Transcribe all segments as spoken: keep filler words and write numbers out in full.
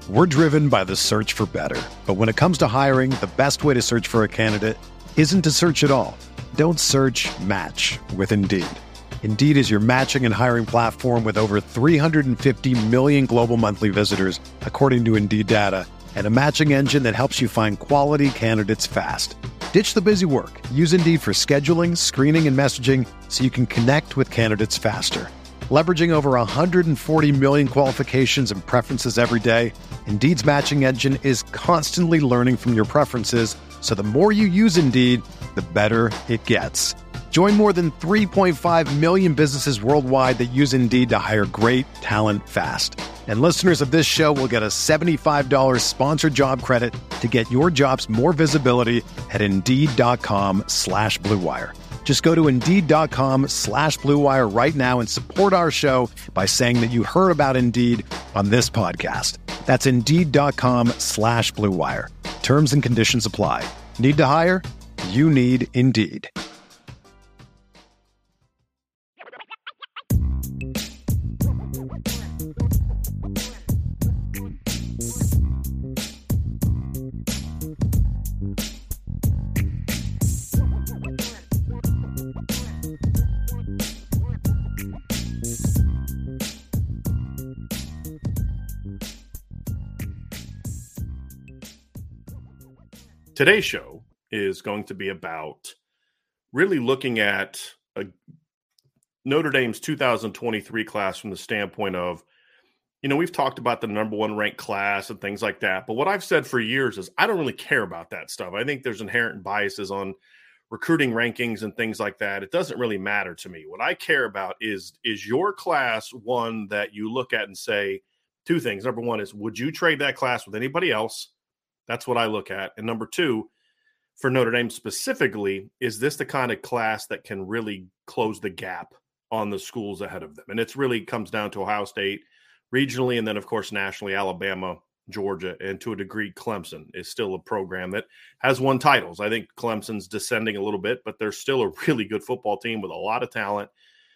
We're driven by the search for better. But when it comes to hiring, the best way to search for a candidate isn't to search at all. Don't search, match with Indeed. Indeed is your matching and hiring platform with over three hundred fifty million global monthly visitors, according to Indeed data, and a matching engine that helps you find quality candidates fast. Ditch the busy work. Use Indeed for scheduling, screening, and messaging so you can connect with candidates faster. Leveraging over one hundred forty million qualifications and preferences every day, Indeed's matching engine is constantly learning from your preferences, so the more you use Indeed, the better it gets. Join more than three point five million businesses worldwide that use Indeed to hire great talent fast. And listeners of this show will get a seventy-five dollars sponsored job credit to get your jobs more visibility at Indeed.com slash Blue Wire. Just go to Indeed.com slash Blue Wire right now and support our show by saying that you heard about Indeed on this podcast. That's Indeed.com slash Blue Wire. Terms and conditions apply. Need to hire? You need Indeed. Today's show is going to be about really looking at a Notre Dame's two thousand twenty-three class from the standpoint of, you know, we've talked about the number one ranked class and things like that. But what I've said for years is I don't really care about that stuff. I think there's inherent biases on recruiting rankings and things like that. It doesn't really matter to me. What I care about is, is your class one that you look at and say two things. Number one is, would you trade that class with anybody else? That's what I look at. And number two, for Notre Dame specifically, is this the kind of class that can really close the gap on the schools ahead of them? And it's really comes down to Ohio State regionally, and then, of course, nationally, Alabama, Georgia, and to a degree, Clemson is still a program that has won titles. I think Clemson's descending a little bit, but they're still a really good football team with a lot of talent.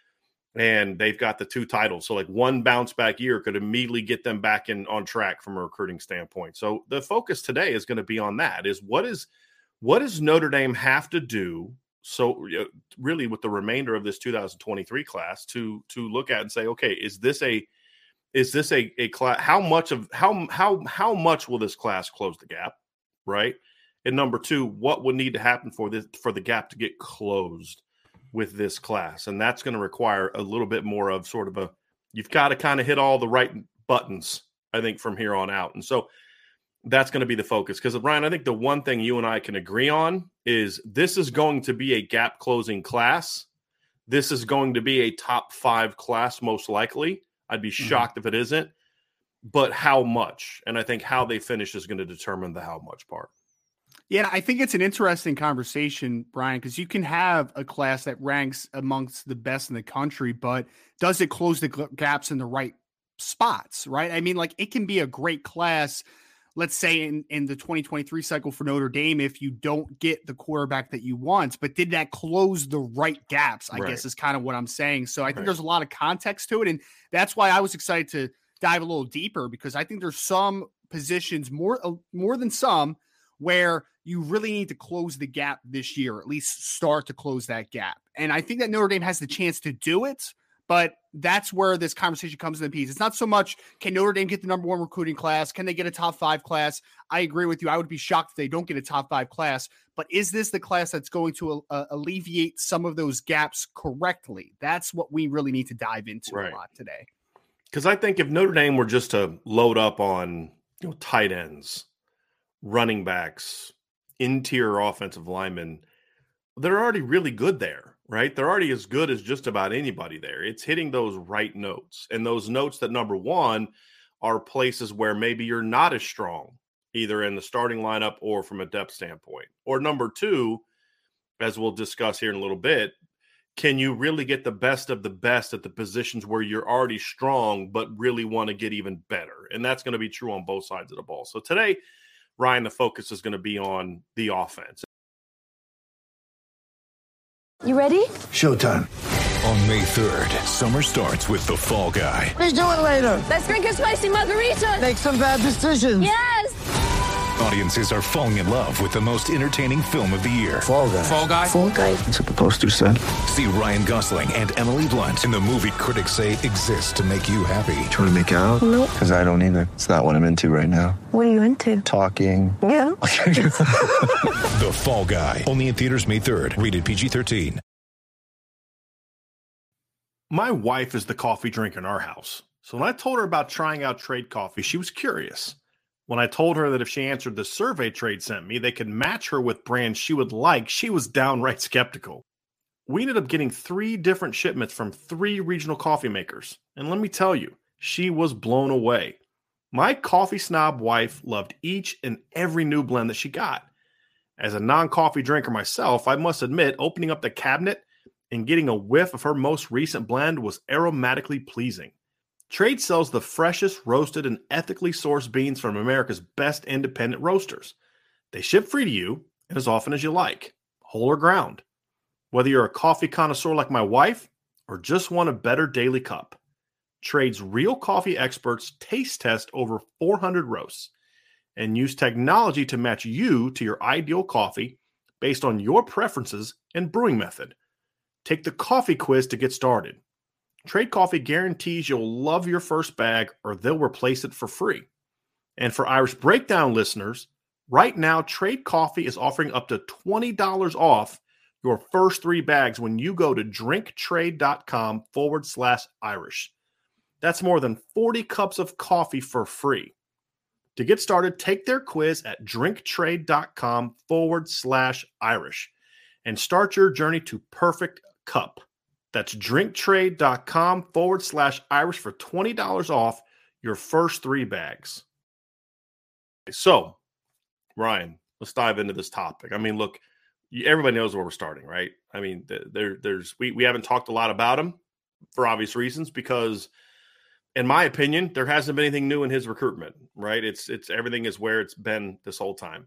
And they've got the two titles. So like one bounce back year could immediately get them back in on track from a recruiting standpoint. So the focus today is going to be on that is what is, what does Notre Dame have to do? So really with the remainder of this two thousand twenty-three class to, to look at and say, okay, is this a, is this a, a class, how much of how, how, how much will this class close the gap? Right. And number two, what would need to happen for this, for the gap to get closed with this class? And that's going to require a little bit more of sort of a, you've got to kind of hit all the right buttons, I think, from here on out. And so that's going to be the focus. Because, Ryan, I think the one thing you and I can agree on is this is going to be a gap closing class. This is going to be a top five class, most likely. I'd be shocked mm-hmm. if it isn't. But how much? And I think how they finish is going to determine the how much part. Yeah, I think it's an interesting conversation, Brian, because you can have a class that ranks amongst the best in the country, but does it close the gaps in the right spots, right? I mean, like it can be a great class, let's say in, in the twenty twenty-three cycle for Notre Dame, if you don't get the quarterback that you want, but did that close the right gaps, I right. guess is kind of what I'm saying. So I think right. there's a lot of context to it. And that's why I was excited to dive a little deeper, because I think there's some positions more, uh, more than some where you really need to close the gap this year, at least start to close that gap. And I think that Notre Dame has the chance to do it, but that's where this conversation comes in the piece. It's not so much, can Notre Dame get the number one recruiting class? Can they get a top five class? I agree with you. I would be shocked if they don't get a top five class, but is this the class that's going to uh, alleviate some of those gaps correctly? That's what we really need to dive into right. a lot today. Because I think if Notre Dame were just to load up on you know, tight ends, running backs, interior offensive linemen, they're already really good there, right? They're already as good as just about anybody there. It's hitting those right notes, and those notes that, number one, are places where maybe you're not as strong, either in the starting lineup or from a depth standpoint. Or number two, as we'll discuss here in a little bit, can you really get the best of the best at the positions where you're already strong but really want to get even better? And that's going to be true on both sides of the ball. So today, Ryan, the focus is going to be on the offense. You ready? Showtime. On May third, summer starts with The Fall Guy. What are you doing later? Let's drink a spicy margarita. Make some bad decisions. Yes. Audiences are falling in love with the most entertaining film of the year. Fall Guy. Fall Guy. Fall Guy. That's what the poster said. See Ryan Gosling and Emily Blunt in the movie critics say exists to make you happy. Trying to make it out? Nope. Because I don't either. It's not what I'm into right now. What are you into? Talking. Yeah. The Fall Guy. Only in theaters May third. Rated P G thirteen. My wife is the coffee drinker in our house. So when I told her about trying out Trade Coffee, she was curious. When I told her that if she answered the survey Trade sent me, they could match her with brands she would like, she was downright skeptical. We ended up getting three different shipments from three regional coffee makers. And let me tell you, she was blown away. My coffee snob wife loved each and every new blend that she got. As a non-coffee drinker myself, I must admit, opening up the cabinet and getting a whiff of her most recent blend was aromatically pleasing. Trade sells the freshest roasted and ethically sourced beans from America's best independent roasters. They ship free to you and as often as you like, whole or ground. Whether you're a coffee connoisseur like my wife or just want a better daily cup, Trade's real coffee experts taste test over four hundred roasts and use technology to match you to your ideal coffee based on your preferences and brewing method. Take the coffee quiz to get started. Trade Coffee guarantees you'll love your first bag or they'll replace it for free. And for Irish Breakdown listeners, right now Trade Coffee is offering up to twenty dollars off your first three bags when you go to drinktrade.com forward slash Irish. That's more than forty cups of coffee for free. To get started, take their quiz at drinktrade.com forward slash Irish and start your journey to perfect cup. That's drinktrade.com forward slash Irish for twenty dollars off your first three bags. So, Ryan, let's dive into this topic. I mean, look, everybody knows where we're starting, right? I mean, there, there's we, we haven't talked a lot about him for obvious reasons because, in my opinion, there hasn't been anything new in his recruitment, right? It's it's everything is where it's been this whole time.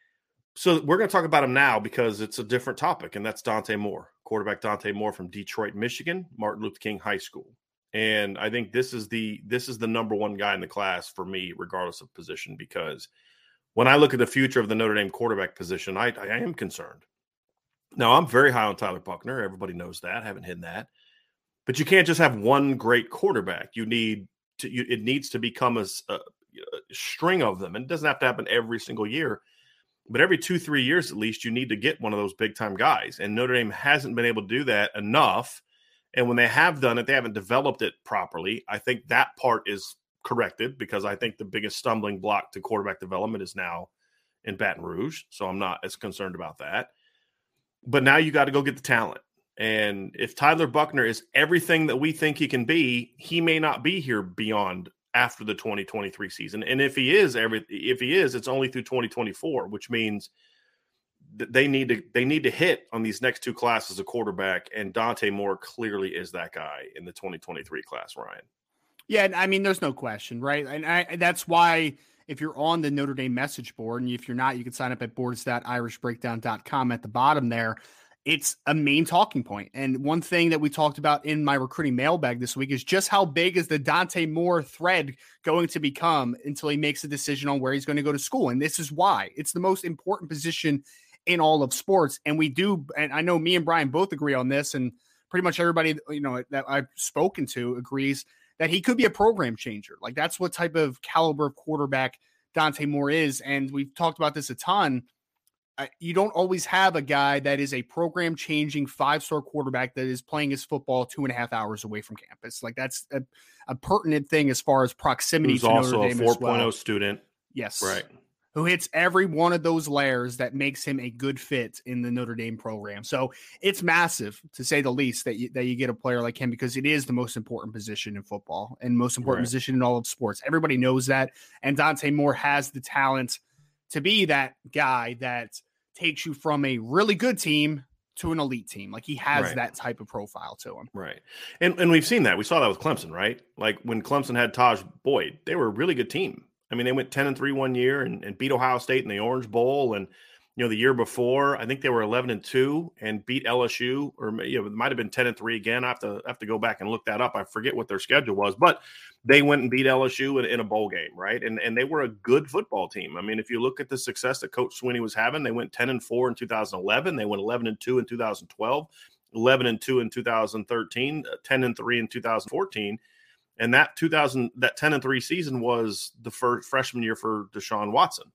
So we're going to talk about him now because it's a different topic, and that's Dante Moore, quarterback Dante Moore from Detroit, Michigan, Martin Luther King High School. And I think this is the this is the number one guy in the class for me, regardless of position, because when I look at the future of the Notre Dame quarterback position, I, I am concerned. Now, I'm very high on Tyler Buchner. Everybody knows that. I haven't hidden that. But you can't just have one great quarterback. You need to. You, it needs to become a, a, a string of them, and it doesn't have to happen every single year. But every two, three years at least, you need to get one of those big-time guys. And Notre Dame hasn't been able to do that enough. And when they have done it, they haven't developed it properly. I think that part is corrected because I think the biggest stumbling block to quarterback development is now in Baton Rouge. So I'm not as concerned about that. But now you got to go get the talent. And if Tyler Buchner is everything that we think he can be, he may not be here beyond after the twenty twenty-three season. And if he is every, if he is, it's only through twenty twenty-four, which means that they need to, they need to hit on these next two classes of quarterback. And Dante Moore clearly is that guy in the twenty twenty-three class, Ryan. Yeah. I mean, there's no question, right? And I, that's why if you're on the Notre Dame message board, and if you're not, you can sign up at boards dot irish breakdown dot com at the bottom there. It's a main talking point. And one thing that we talked about in my recruiting mailbag this week is just how big is the Dante Moore thread going to become until he makes a decision on where he's going to go to school. And this is why it's the most important position in all of sports. And we do, and I know me and Brian both agree on this, and pretty much everybody, you know, that I've spoken to agrees that he could be a program changer. Like that's what type of caliber of quarterback Dante Moore is. And we've talked about this a ton. You don't always have a guy that is a program changing five-star quarterback that is playing his football two and a half hours away from campus. Like that's a, a pertinent thing as far as proximity Who's to also Notre Dame a four point oh as well. student. Yes. Right. Who hits every one of those layers that makes him a good fit in the Notre Dame program. So it's massive, to say the least, that you, that you get a player like him, because it is the most important position in football and most important Right. position in all of sports. Everybody knows that. And Dante Moore has the talent to be that guy that takes you from a really good team to an elite team. Like he has Right. that type of profile to him. Right. And and we've seen that. We saw that with Clemson, right? Like when Clemson had Taj Boyd, they were a really good team. I mean, they went ten and three one year and, and beat Ohio State in the Orange Bowl. And, You know, the year before, I think they were eleven and two and beat L S U, or you know, it might have been ten and three again. I have to I have to go back and look that up. I forget what their schedule was, but they went and beat L S U in, in a bowl game, right? And and they were a good football team. I mean, if you look at the success that Coach Swinney was having, they went ten and four in two thousand eleven. They went eleven and two in two thousand twelve, eleven and two in two thousand thirteen, ten and three in two thousand fourteen. And that two thousand that ten and three season was the first freshman year for Deshaun Watson,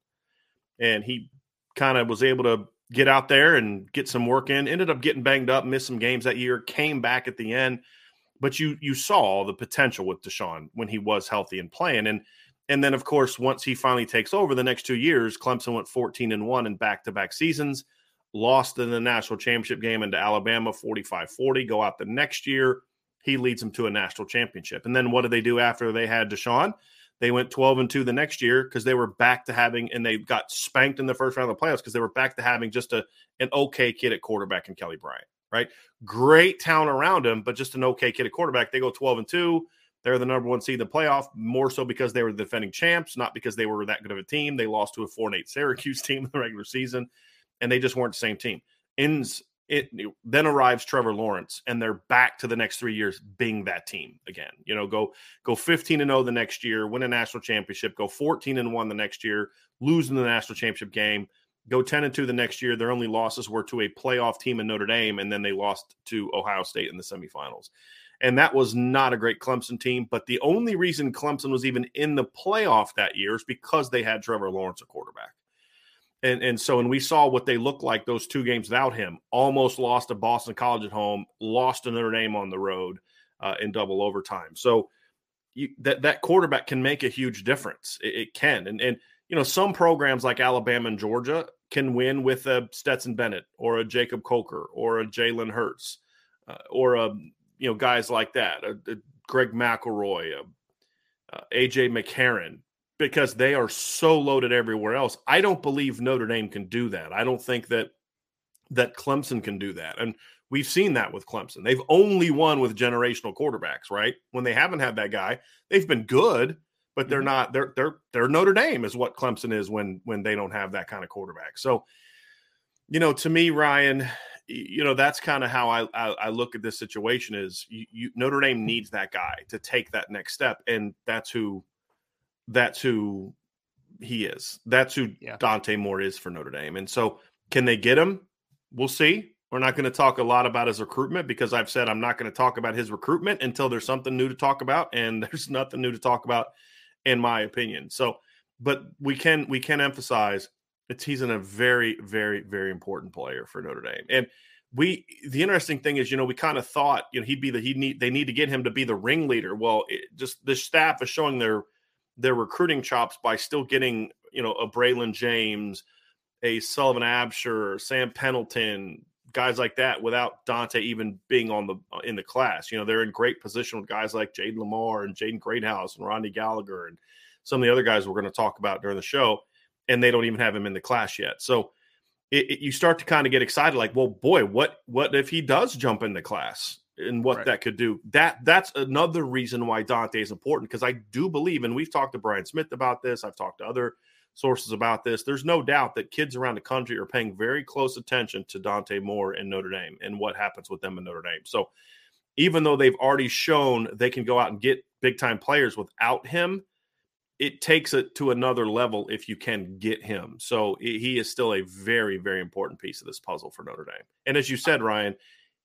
and he kind of was able to get out there and get some work in, ended up getting banged up, missed some games that year, came back at the end. But you you saw the potential with Deshaun when he was healthy and playing. And and then, of course, once he finally takes over the next two years, Clemson went fourteen and one in back-to-back seasons, lost in the national championship game into Alabama forty-five forty, go out the next year. He leads them to a national championship. And then what did they do after they had Deshaun? They went twelve and two the next year because they were back to having, and they got spanked in the first round of the playoffs because they were back to having just a an okay kid at quarterback in Kelly Bryant, right? Great talent around him, but just an okay kid at quarterback. They go twelve and two. They're the number one seed in the playoff, more so because they were the defending champs, not because they were that good of a team. They lost to a four and eight Syracuse team in the regular season, and they just weren't the same team. Ends It, then arrives Trevor Lawrence, and they're back to the next three years being that team again. You know, go go fifteen and oh the next year, win a national championship, go fourteen and one the next year, lose in the national championship game, go ten and two the next year. Their only losses were to a playoff team in Notre Dame, and then they lost to Ohio State in the semifinals. And that was not a great Clemson team, but the only reason Clemson was even in the playoff that year is because they had Trevor Lawrence at quarterback. And and so, and we saw what they looked like those two games without him. Almost lost to Boston College at home, lost to Notre Dame on the road uh, in double overtime. So you, that that quarterback can make a huge difference. It, it can. And, and, you know, some programs like Alabama and Georgia can win with a Stetson Bennett or a Jacob Coker or a Jalen Hurts uh, or, a, you know, guys like that, a, a Greg McElroy, a, a A J McCarron, because they are so loaded everywhere else. I don't believe Notre Dame can do that. I don't think that that Clemson can do that. And we've seen that with Clemson. They've only won with generational quarterbacks, right? When they haven't had that guy, they've been good, but they're not they're they're they're Notre Dame is what Clemson is when when they don't have that kind of quarterback. So, you know, to me, Ryan, you know, that's kind of how I, I I look at this situation is you, you Notre Dame needs that guy to take that next step, and that's who That's who he is. That's who yeah. Dante Moore is for Notre Dame. And so can they get him? We'll see. We're not going to talk a lot about his recruitment because I've said I'm not going to talk about his recruitment until there's something new to talk about, and there's nothing new to talk about in my opinion. So, but we can we can emphasize it's he's in a very, very, very important player for Notre Dame. And we the interesting thing is, you know, we kind of thought, you know, he'd be the he need they need to get him to be the ringleader. Well, it, just the staff is showing their their recruiting chops by still getting, you know, a Braylon James, a Sullivan Absher, Sam Pendleton, guys like that without Dante even being on the in the class. You know, they're in great position with guys like Jaden Lamar and Jaden Greathouse and Rodney Gallagher and some of the other guys we're going to talk about during the show, and they don't even have him in the class yet. So it, it, you start to kind of get excited, like, well, boy, what what if he does jump in the class? And what right. that could do. That that's another reason why Dante is important, because I do believe, and we've talked to Brian Smith about this, I've talked to other sources about this, there's no doubt that kids around the country are paying very close attention to Dante Moore in Notre Dame and what happens with them in Notre Dame. So even though they've already shown they can go out and get big-time players without him, it takes it to another level if you can get him. So he is still a very, very important piece of this puzzle for Notre Dame. And as you said, Ryan,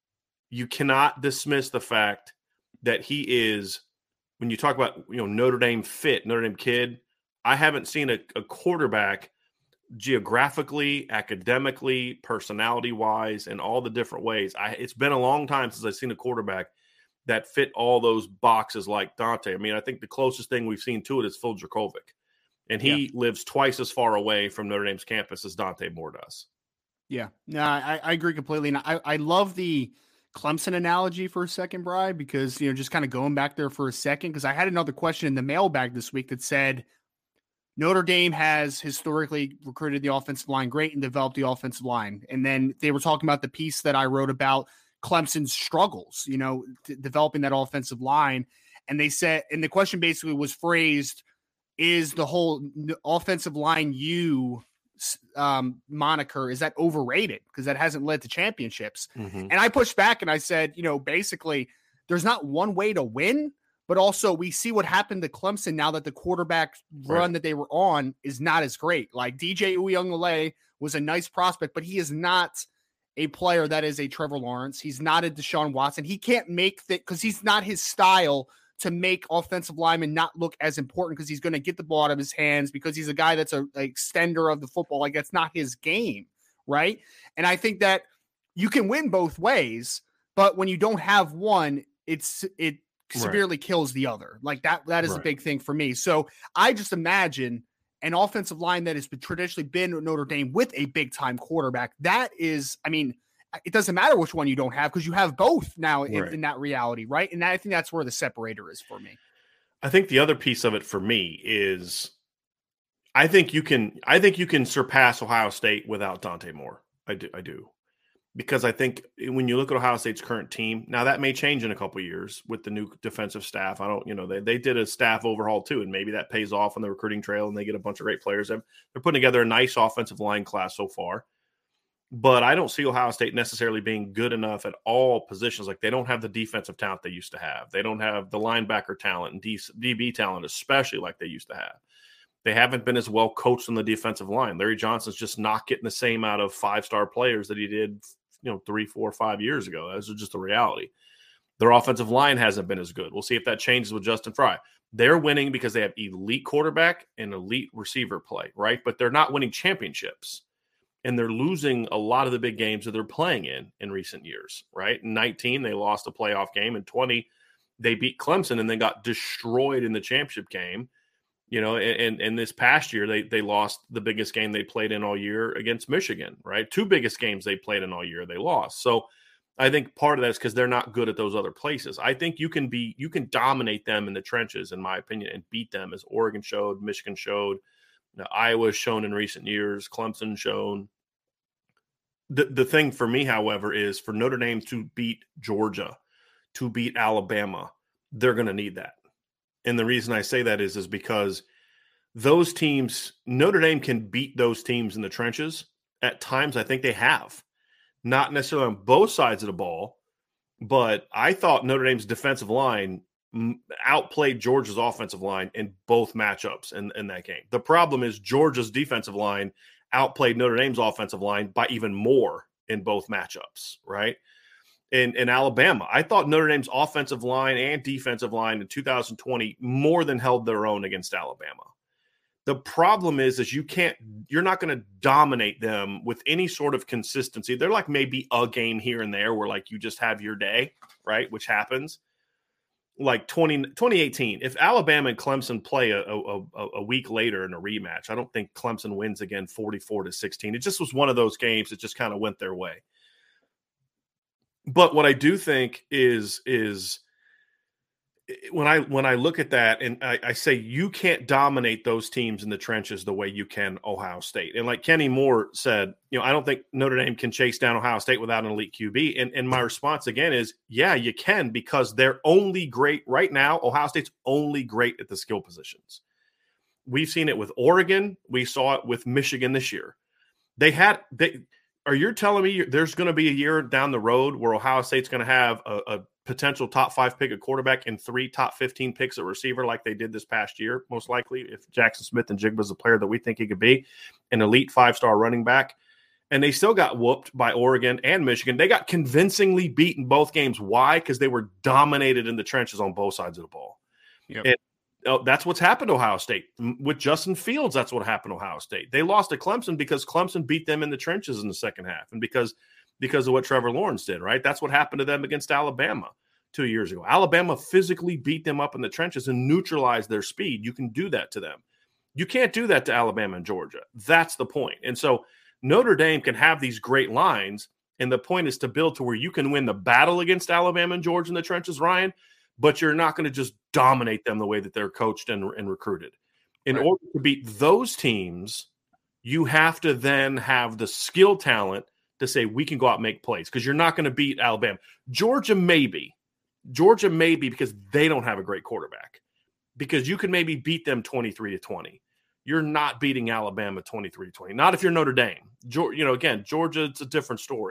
you cannot dismiss the fact that he is, when you talk about, you know, Notre Dame fit, Notre Dame kid, I haven't seen a, a quarterback geographically, academically, personality-wise, in all the different ways. I, it's been a long time since I've seen a quarterback that fit all those boxes like Dante. I mean, I think the closest thing we've seen to it is Phil Dracovic, and he yeah. lives twice as far away from Notre Dame's campus as Dante Moore does. Yeah, no, I, I agree completely. And I, I love the Clemson analogy for a second, Bri, because, you know, just kind of going back there for a second, because I had another question in the mailbag this week that said Notre Dame has historically recruited the offensive line great and developed the offensive line. And then they were talking about the piece that I wrote about Clemson's struggles, you know, t- developing that offensive line. And they said, and the question basically was phrased, is the whole offensive line you um, moniker, is that overrated? Because that hasn't led to championships. Mm-hmm. And I pushed back and I said, you know, basically there's not one way to win, but also we see what happened to Clemson now that the quarterback run Right. that they were on is not as great. Like D J Uiagalelei was a nice prospect, but he is not a player that is a Trevor Lawrence. He's not a Deshaun Watson. He can't make that because he's not his style to make offensive linemen not look as important because he's going to get the ball out of his hands because he's a guy that's a, a extender of the football. Like that's not his game, right? And I think that you can win both ways, but when you don't have one, it's it severely right. kills the other. Like that, that is right. a big thing for me. So I just imagine an offensive line that has been traditionally been Notre Dame with a big time quarterback. That is, I mean, it doesn't matter which one you don't have because you have both now in, right. in that reality, right? And I think that's where the separator is for me. I think the other piece of it for me is I think you can I think you can surpass Ohio State without Dante Moore. I do I do. Because I think when you look at Ohio State's current team, now that may change in a couple of years with the new defensive staff. I don't, you know, they, they did a staff overhaul too, and maybe that pays off on the recruiting trail and they get a bunch of great players. They're putting together a nice offensive line class so far. But I don't see Ohio State necessarily being good enough at all positions. Like they don't have the defensive talent they used to have. They don't have the linebacker talent and D B talent, especially like they used to have. They haven't been as well coached on the defensive line. Larry Johnson's just not getting the same out of five-star players that he did, you know, three, four, five years ago. That's just a reality. Their offensive line hasn't been as good. We'll see if that changes with Justin Fry. They're winning because they have elite quarterback and elite receiver play, right? But they're not winning championships. And they're losing a lot of the big games that they're playing in in recent years, right? In nineteen, they lost a playoff game. In twenty, they beat Clemson and they got destroyed in the championship game. You know, and, and this past year, they they lost the biggest game they played in all year against Michigan, right? Two biggest games they played in all year, they lost. So I think part of that is because they're not good at those other places. I think you can be you can dominate them in the trenches, in my opinion, and beat them, as Oregon showed, Michigan showed, you know, Iowa's shown in recent years, Clemson shown. The the thing for me, however, is for Notre Dame to beat Georgia, to beat Alabama, they're going to need that. And the reason I say that is, is because those teams, Notre Dame can beat those teams in the trenches at times. I think they have, not necessarily on both sides of the ball, but I thought Notre Dame's defensive line outplayed Georgia's offensive line in both matchups in, in that game. The problem is Georgia's defensive line outplayed Notre Dame's offensive line by even more in both matchups, right? In, in Alabama, I thought Notre Dame's offensive line and defensive line in two thousand twenty more than held their own against Alabama. The problem is, is you can't, you're not going to dominate them with any sort of consistency. They're like maybe a game here and there where like you just have your day, right? Which happens. Like twenty, twenty eighteen, if Alabama and Clemson play a, a, a week later in a rematch, I don't think Clemson wins again forty-four to sixteen. It just was one of those games that just kind of went their way. But what I do think is, is when I when I look at that and I, I say you can't dominate those teams in the trenches the way you can Ohio State. And like Kenny Moore said, you know, I don't think Notre Dame can chase down Ohio State without an elite Q B. And, and my response again is, yeah, you can, because they're only great right now. Ohio State's only great at the skill positions. We've seen it with Oregon. We saw it with Michigan this year. They had they. Are you telling me there's going to be a year down the road where Ohio State's going to have a, a potential top five pick at quarterback and three top fifteen picks at receiver like they did this past year, most likely, if Jackson Smith and Jigba's the player that we think he could be, an elite five-star running back? And they still got whooped by Oregon and Michigan. They got convincingly beaten both games. Why? Because they were dominated in the trenches on both sides of the ball. Yep. And Oh, that's what's happened to Ohio State. With Justin Fields, that's what happened to Ohio State. They lost to Clemson because Clemson beat them in the trenches in the second half and because, because of what Trevor Lawrence did, right? That's what happened to them against Alabama two years ago. Alabama physically beat them up in the trenches and neutralized their speed. You can do that to them. You can't do that to Alabama and Georgia. That's the point. And so Notre Dame can have these great lines, and the point is to build to where you can win the battle against Alabama and Georgia in the trenches, Ryan, but you're not going to just dominate them the way that they're coached and, and recruited. In right. order to beat those teams, you have to then have the skill talent to say we can go out and make plays, because you're not going to beat Alabama. Georgia maybe. Georgia maybe because they don't have a great quarterback, because you can maybe beat them twenty-three to twenty. you're not beating Alabama twenty-three twenty. Not if you're Notre Dame. You know, again, Georgia, it's a different story.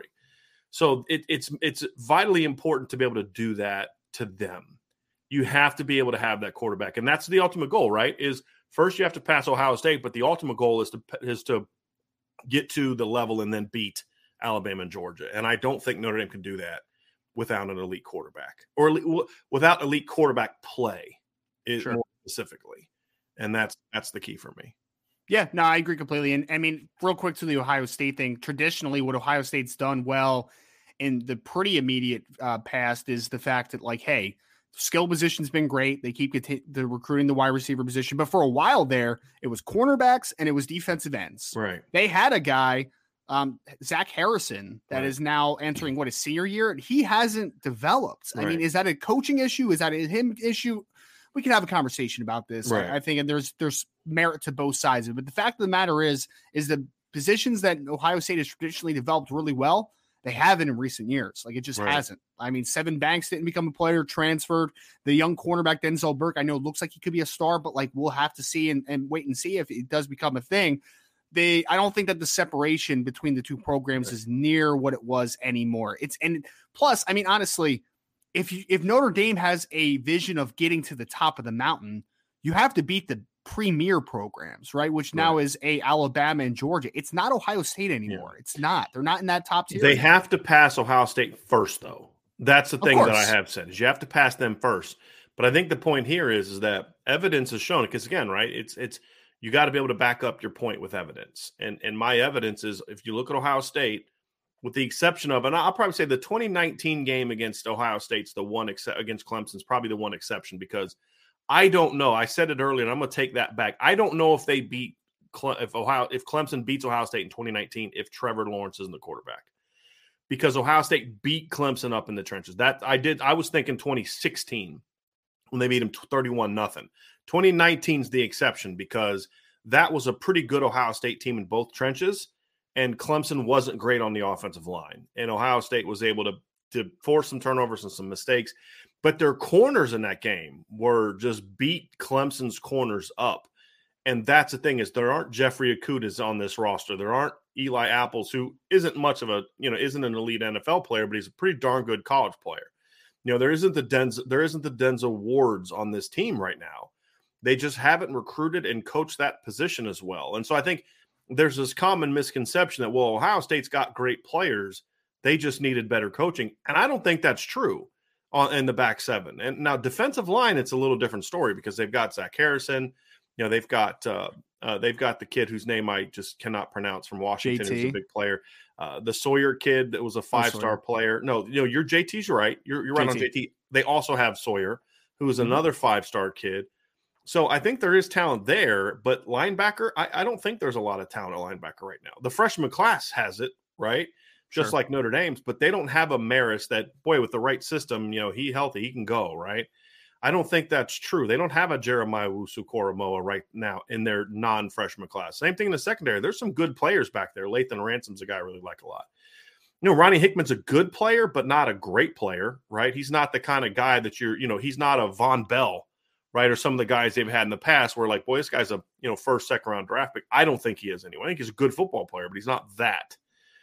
So it, it's it's vitally important to be able to do that to them. You have to be able to have that quarterback. And that's the ultimate goal, right? Is first you have to pass Ohio State, but the ultimate goal is to is to get to the level and then beat Alabama and Georgia. And I don't think Notre Dame can do that without an elite quarterback or without elite quarterback play, sure. more specifically. And that's that's the key for me. Yeah, no, I agree completely. And I mean, real quick to the Ohio State thing, traditionally what Ohio State's done well in the pretty immediate uh, past is the fact that, like, hey, skill position's been great. They keep get the recruiting the wide receiver position. But for a while there, it was cornerbacks and it was defensive ends. Right. They had a guy, um, Zach Harrison, that right. is now entering, what, his senior year? He hasn't developed. Right. I mean, is that a coaching issue? Is that a him issue? We can have a conversation about this. Right. I, I think and there's there's merit to both sides of it. But the fact of the matter is, is the positions that Ohio State has traditionally developed really well, they haven't in recent years. Like, it just right. hasn't. I mean, Seven Banks didn't become a player, transferred. The young cornerback, Denzel Burke, I know looks like he could be a star, but like we'll have to see and, and wait and see if it does become a thing. They, I don't think that the separation between the two programs right. is near what it was anymore. It's and plus, I mean, honestly, if you, if Notre Dame has a vision of getting to the top of the mountain, you have to beat the premier programs, right? Which now right. is a Alabama and Georgia. It's not Ohio State anymore. Yeah. It's not. They're not in that top tier. They have to pass Ohio State first, though. That's the thing that I have said is you have to pass them first. But I think the point here is, is that evidence is shown because again, right? It's it's you got to be able to back up your point with evidence. And and my evidence is if you look at Ohio State, with the exception of, and I'll probably say the twenty nineteen game against Ohio State's the one ex- against Clemson's probably the one exception because I don't know. I said it earlier, and I'm going to take that back. I don't know if they beat if Ohio if Clemson beats Ohio State in twenty nineteen if Trevor Lawrence isn't the quarterback, because Ohio State beat Clemson up in the trenches. That I did. I was thinking twenty sixteen when they beat him thirty-one nothing. twenty nineteen is the exception because that was a pretty good Ohio State team in both trenches, and Clemson wasn't great on the offensive line, and Ohio State was able to to force some turnovers and some mistakes. But their corners in that game were just beat Clemson's corners up. And that's the thing is there aren't Jeffrey Okudas on this roster. There aren't Eli Apples, who isn't much of a, you know, isn't an elite N F L player, but he's a pretty darn good college player. You know, there isn't the Denzel, there isn't the Denzel Wards on this team right now. They just haven't recruited and coached that position as well. And so I think there's this common misconception that, well, Ohio State's got great players. They just needed better coaching. And I don't think that's true. On in the back seven. And now defensive line, it's a little different story because they've got Zach Harrison. You know, they've got uh, uh, they've got the kid whose name I just cannot pronounce from Washington, J T. who's a big player. Uh, the Sawyer kid that was a five-star player. No, you know, your J T's right. You're you're right J T. On J T. They also have Sawyer, who is mm-hmm. another five-star kid. So I think there is talent there, but linebacker, I, I don't think there's a lot of talent at linebacker right now. The freshman class has it, right? Just sure. like Notre Dame's, but they don't have a Maris that, boy, with the right system, you know, he healthy, he can go, right? I don't think that's true. They don't have a Jeremiah Wusu-Koromoa right now in their non-freshman class. Same thing in the secondary. There's some good players back there. Lathan Ransom's a guy I really like a lot. You know, Ronnie Hickman's a good player, but not a great player, right? He's not the kind of guy that you're, you know, he's not a Von Bell, right? Or some of the guys they've had in the past where like, boy, this guy's a, you know, first, second round draft pick. I don't think he is anyway. I think he's a good football player, but he's not that.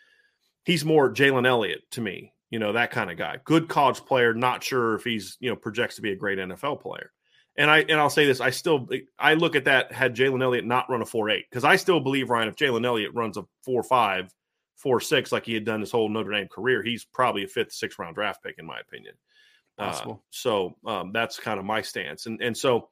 He's more Jalen Elliott to me, you know, that kind of guy. Good college player, not sure if he's, you know, projects to be a great N F L player. And I and I'll say this, I still I look at that had Jalen Elliott not run a four eight, because I still believe, Ryan, if Jalen Elliott runs a four five, four six like he had done his whole Notre Dame career, he's probably a fifth, sixth round draft pick in my opinion. Possible. Uh, so um, that's kind of my stance. And and so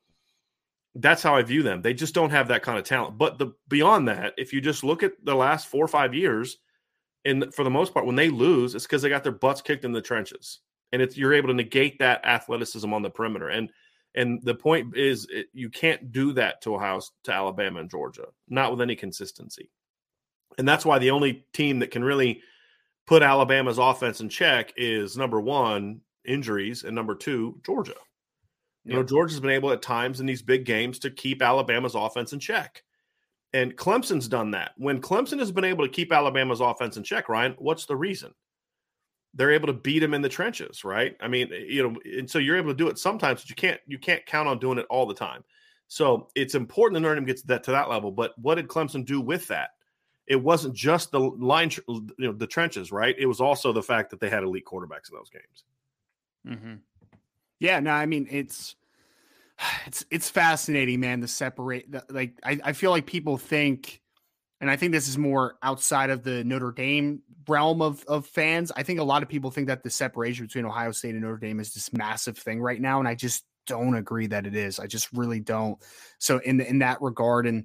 that's how I view them. They just don't have that kind of talent. But the beyond that, if you just look at the last four or five years, and for the most part, when they lose, it's because they got their butts kicked in the trenches, and it's you're able to negate that athleticism on the perimeter. And and the point is, it, you can't do that to Ohio, to Alabama and Georgia, not with any consistency. And that's why the only team that can really put Alabama's offense in check is number one, injuries, and number two, Georgia. You yep. know, Georgia's been able at times in these big games to keep Alabama's offense in check. And Clemson's done that. When Clemson has been able to keep Alabama's offense in check, Ryan, what's the reason? They're able to beat them in the trenches, right? I mean, you know, and so you're able to do it sometimes, but you can't you can't count on doing it all the time. So it's important that Notre Dame gets that to that level. But what did Clemson do with that? It wasn't just the line, you know, the trenches, right? It was also the fact that they had elite quarterbacks in those games. Mm-hmm. Yeah, no, I mean, it's, it's, it's fascinating, man, to separate the, like, I, I feel like people think, and I think this is more outside of the Notre Dame realm of, of fans. I think a lot of people think that the separation between Ohio State and Notre Dame is this massive thing right now. And I just don't agree that it is. I just really don't. So in, in that regard, and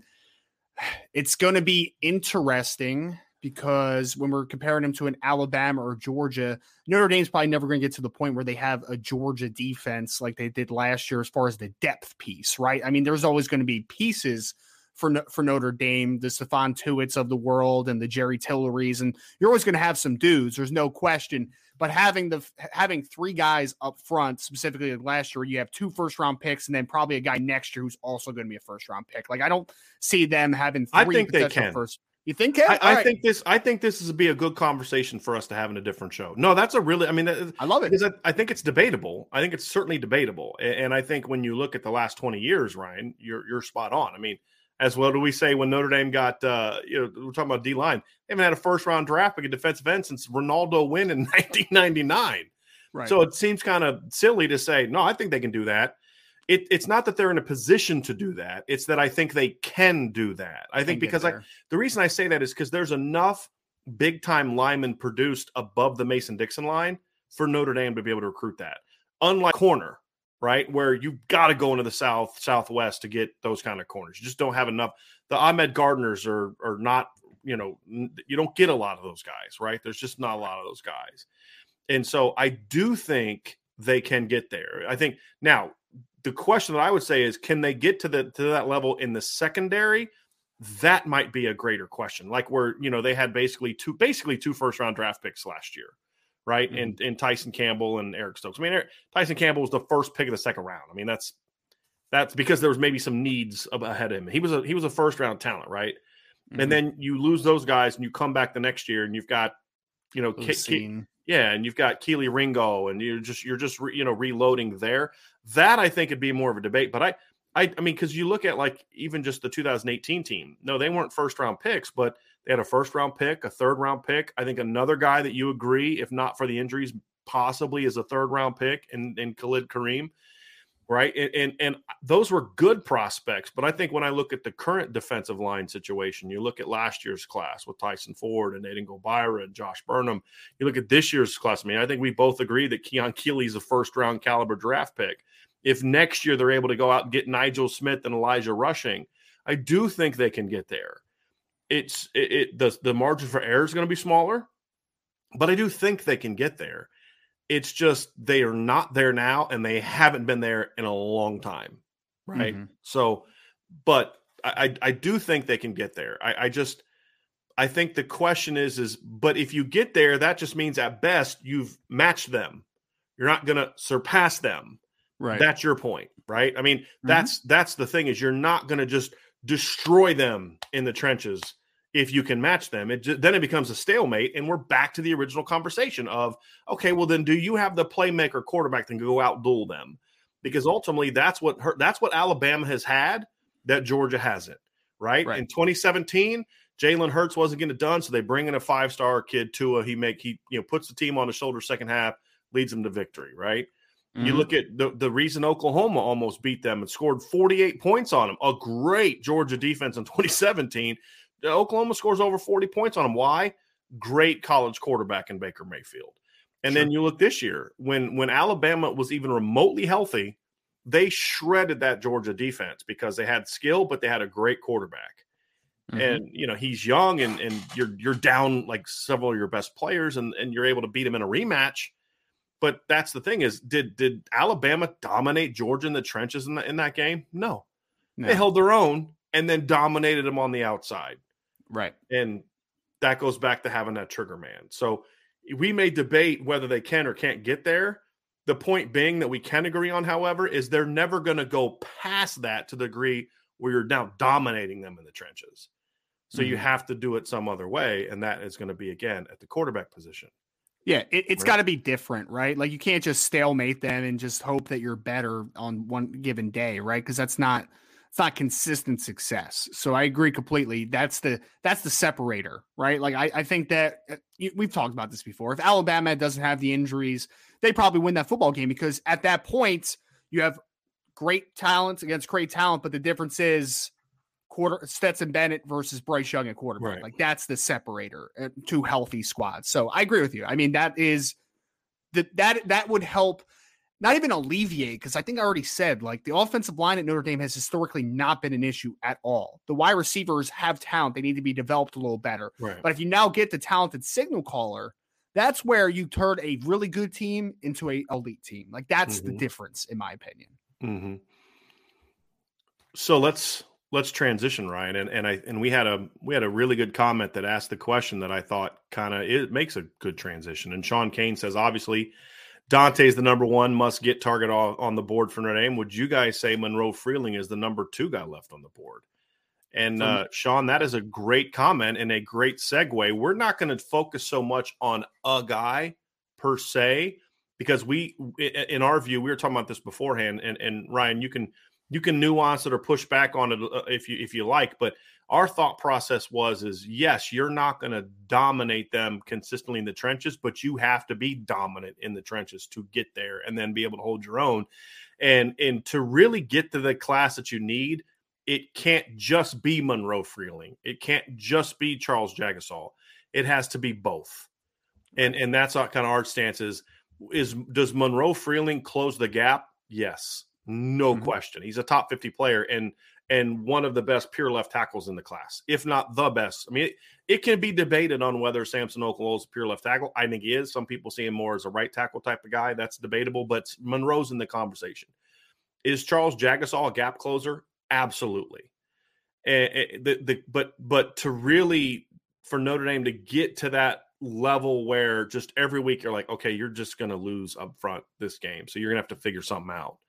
it's going to be interesting because when we're comparing them to an Alabama or Georgia, Notre Dame's probably never going to get to the point where they have a Georgia defense like they did last year as far as the depth piece, right? I mean, there's always going to be pieces for for Notre Dame, the Stephon Tuitts of the world and the Jerry Tilleries, and you're always going to have some dudes. There's no question. But having the having three guys up front, specifically like last year, you have two first round picks, and then probably a guy next year who's also going to be a first round pick. Like I don't see them having. Three I think they can. First. You think? Ken? I, I right. think this. I think this is be a good conversation for us to have in a different show. No, that's a really. I mean, I love it. I, I think it's debatable. I think it's certainly debatable, and, and I think when you look at the last twenty years, Ryan, you're you're spot on. I mean. As well, do we say when Notre Dame got, uh, you know, we're talking about D-line. They haven't had a first-round draft pick, a defensive end since Ronaldo win in nineteen ninety-nine. Right. So it seems kind of silly to say, no, I think they can do that. It, it's not that they're in a position to do that. It's that I think they can do that. I think because I, the reason I say that is because there's enough big-time linemen produced above the Mason-Dixon line for Notre Dame to be able to recruit that. Unlike corner. Right, where you've got to go into the South, Southwest to get those kind of corners. You just don't have enough. The Ahmed Gardners are are not, you know, you don't get a lot of those guys, right? There's just not a lot of those guys. And so I do think they can get there. I think now the question that I would say is, can they get to the to that level in the secondary? That might be a greater question. Like where, you know, they had basically two basically two first round draft picks last year. Right. Mm-hmm. And, and Tyson Campbell and Eric Stokes. I mean, Eric, Tyson Campbell was the first pick of the second round. I mean, that's that's because there was maybe some needs ahead of him. He was a he was a first round talent. Right. Mm-hmm. And then you lose those guys and you come back the next year and you've got, you know, Ke- Ke- yeah. And you've got Keely Ringo and you're just you're just, re, you know, reloading there. That I think would be more of a debate. But I, I, I mean, because you look at like even just the two thousand eighteen team. No, they weren't first round picks, but they had a first round pick, a third round pick. I think another guy that you agree, if not for the injuries, possibly is a third round pick in, in Khalid Kareem, right? And, and and those were good prospects. But I think when I look at the current defensive line situation, you look at last year's class with Tyson Ford and Aiden Gobira and Josh Burnham. You look at this year's class. I mean, I think we both agree that Keon Keeley is a first round caliber draft pick. If next year they're able to go out and get Nigel Smith and Elijah Rushing, I do think they can get there. It's it, it the, the margin for error is going to be smaller, but I do think they can get there. It's just they are not there now, and they haven't been there in a long time, right? Mm-hmm. So, but I, I do think they can get there. I, I just I think the question is is but if you get there, that just means at best you've matched them. You're not going to surpass them. Right. That's your point, right? I mean, mm-hmm. that's that's the thing is you're not going to just destroy them in the trenches if you can match them. It just, then it becomes a stalemate, and we're back to the original conversation of, okay, well then do you have the playmaker quarterback that can go out duel them? Because ultimately that's what her, that's what Alabama has had that Georgia hasn't, right? right. In twenty seventeen, Jalen Hurts wasn't getting it done, so they bring in a five-star kid, Tua. He make he you know puts the team on his shoulder second half, leads them to victory, right? You look at the, the reason Oklahoma almost beat them and scored forty-eight points on them. A great Georgia defense in twenty seventeen. Oklahoma scores over forty points on them. Why? Great college quarterback in Baker Mayfield. And sure. then you look this year, when, when Alabama was even remotely healthy, they shredded that Georgia defense because they had skill, but they had a great quarterback. Mm-hmm. And, you know, he's young and, and you're you're down like several of your best players and, and you're able to beat him in a rematch. But that's the thing is, did did Alabama dominate Georgia in the trenches in, the, in that game? No. no. They held their own and then dominated them on the outside. Right. And that goes back to having that trigger man. So we may debate whether they can or can't get there. The point being that we can agree on, however, is they're never going to go past that to the degree where you're now dominating them in the trenches. So mm-hmm. you have to do it some other way, and that is going to be, again, at the quarterback position. Yeah, it, it's right. got to be different, right? Like you can't just stalemate them and just hope that you're better on one given day, right? Because that's not it's not consistent success. So I agree completely. That's the that's the separator, right? Like I, I think that uh, we've talked about this before. If Alabama doesn't have the injuries, they probably win that football game because at that point you have great talent against great talent, but the difference is quarter Stetson Bennett versus Bryce Young at quarterback. Right. Like that's the separator. Uh, two healthy squads. So I agree with you. I mean that is that that that would help. Not even alleviate, because I think I already said, like, the offensive line at Notre Dame has historically not been an issue at all. The wide receivers have talent. They need to be developed a little better. Right. But if you now get the talented signal caller, that's where you turn a really good team into a elite team. Like, that's mm-hmm. the difference, in my opinion. Mm-hmm. So let's let's transition, Ryan. And and I and we had a we had a really good comment that asked the question that I thought kind of it makes a good transition. And Sean Kane says, obviously, Dante's the number one must get target on the board for Notre Dame. Would you guys say Monroe Freeling is the number two guy left on the board? And uh, Sean, that is a great comment and a great segue. We're not going to focus so much on a guy per se, because we, in our view, we were talking about this beforehand. And, and Ryan, you can you can nuance it or push back on it if you if you like. But our thought process was is yes, you're not going to dominate them consistently in the trenches, but you have to be dominant in the trenches to get there and then be able to hold your own. And, and to really get to the class that you need, it can't just be Monroe Freeling. It can't just be Charles Jagusah. It has to be both. And, and that's our, kind of our stance is, is does Monroe Freeling close the gap? Yes, no mm-hmm. question. He's a top fifty player. And, and one of the best pure left tackles in the class, if not the best. I mean, it, it can be debated on whether Samson Okunlola is a pure left tackle. I think he is. Some people see him more as a right tackle type of guy. That's debatable, but Monroe's in the conversation. Is Charles Jagusah a gap closer? Absolutely. And, and the, the, but but to really, for Notre Dame to get to that level where just every week you're like, okay, you're just going to lose up front this game, so you're going to have to figure something out.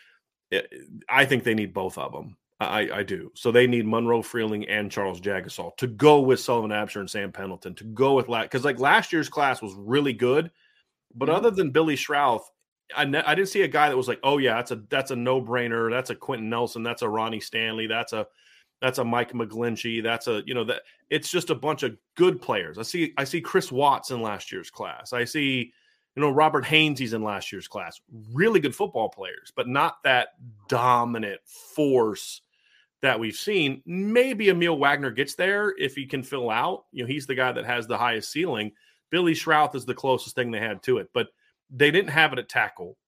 It, I think they need both of them. I, I do. So they need Monroe Freeling and Charles Jagusah to go with Sullivan Absher and Sam Pendleton, to go with – because like last year's class was really good, but mm-hmm. other than Billy Schrouth, I, ne- I didn't see a guy that was like, oh, yeah, that's a that's a no-brainer. That's a Quentin Nelson. That's a Ronnie Stanley. That's a that's a Mike McGlinchey. That's a – you know, that it's just a bunch of good players. I see I see Chris Watts in last year's class. I see – you know, Robert Hainsey's in last year's class. Really good football players, but not that dominant force that we've seen. Maybe Emil Wagner gets there if he can fill out. You know, he's the guy that has the highest ceiling. Billy Schrouth is the closest thing they had to it, but they didn't have it at tackle.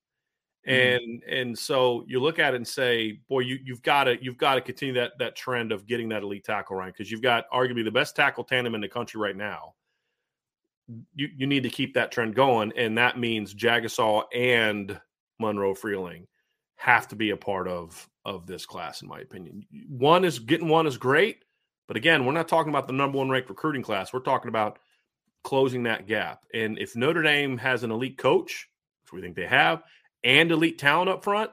And mm-hmm. and so you look at it and say, boy, you, you've got to you've got to continue that that trend of getting that elite tackle, right? Because you've got arguably the best tackle tandem in the country right now. You you need to keep that trend going, and that means Jagusah and Monroe Freeling have to be a part of of this class, in my opinion. One is getting one is great, but again, we're not talking about the number one ranked recruiting class. We're talking about closing that gap. And if Notre Dame has an elite coach, which we think they have, and elite talent up front,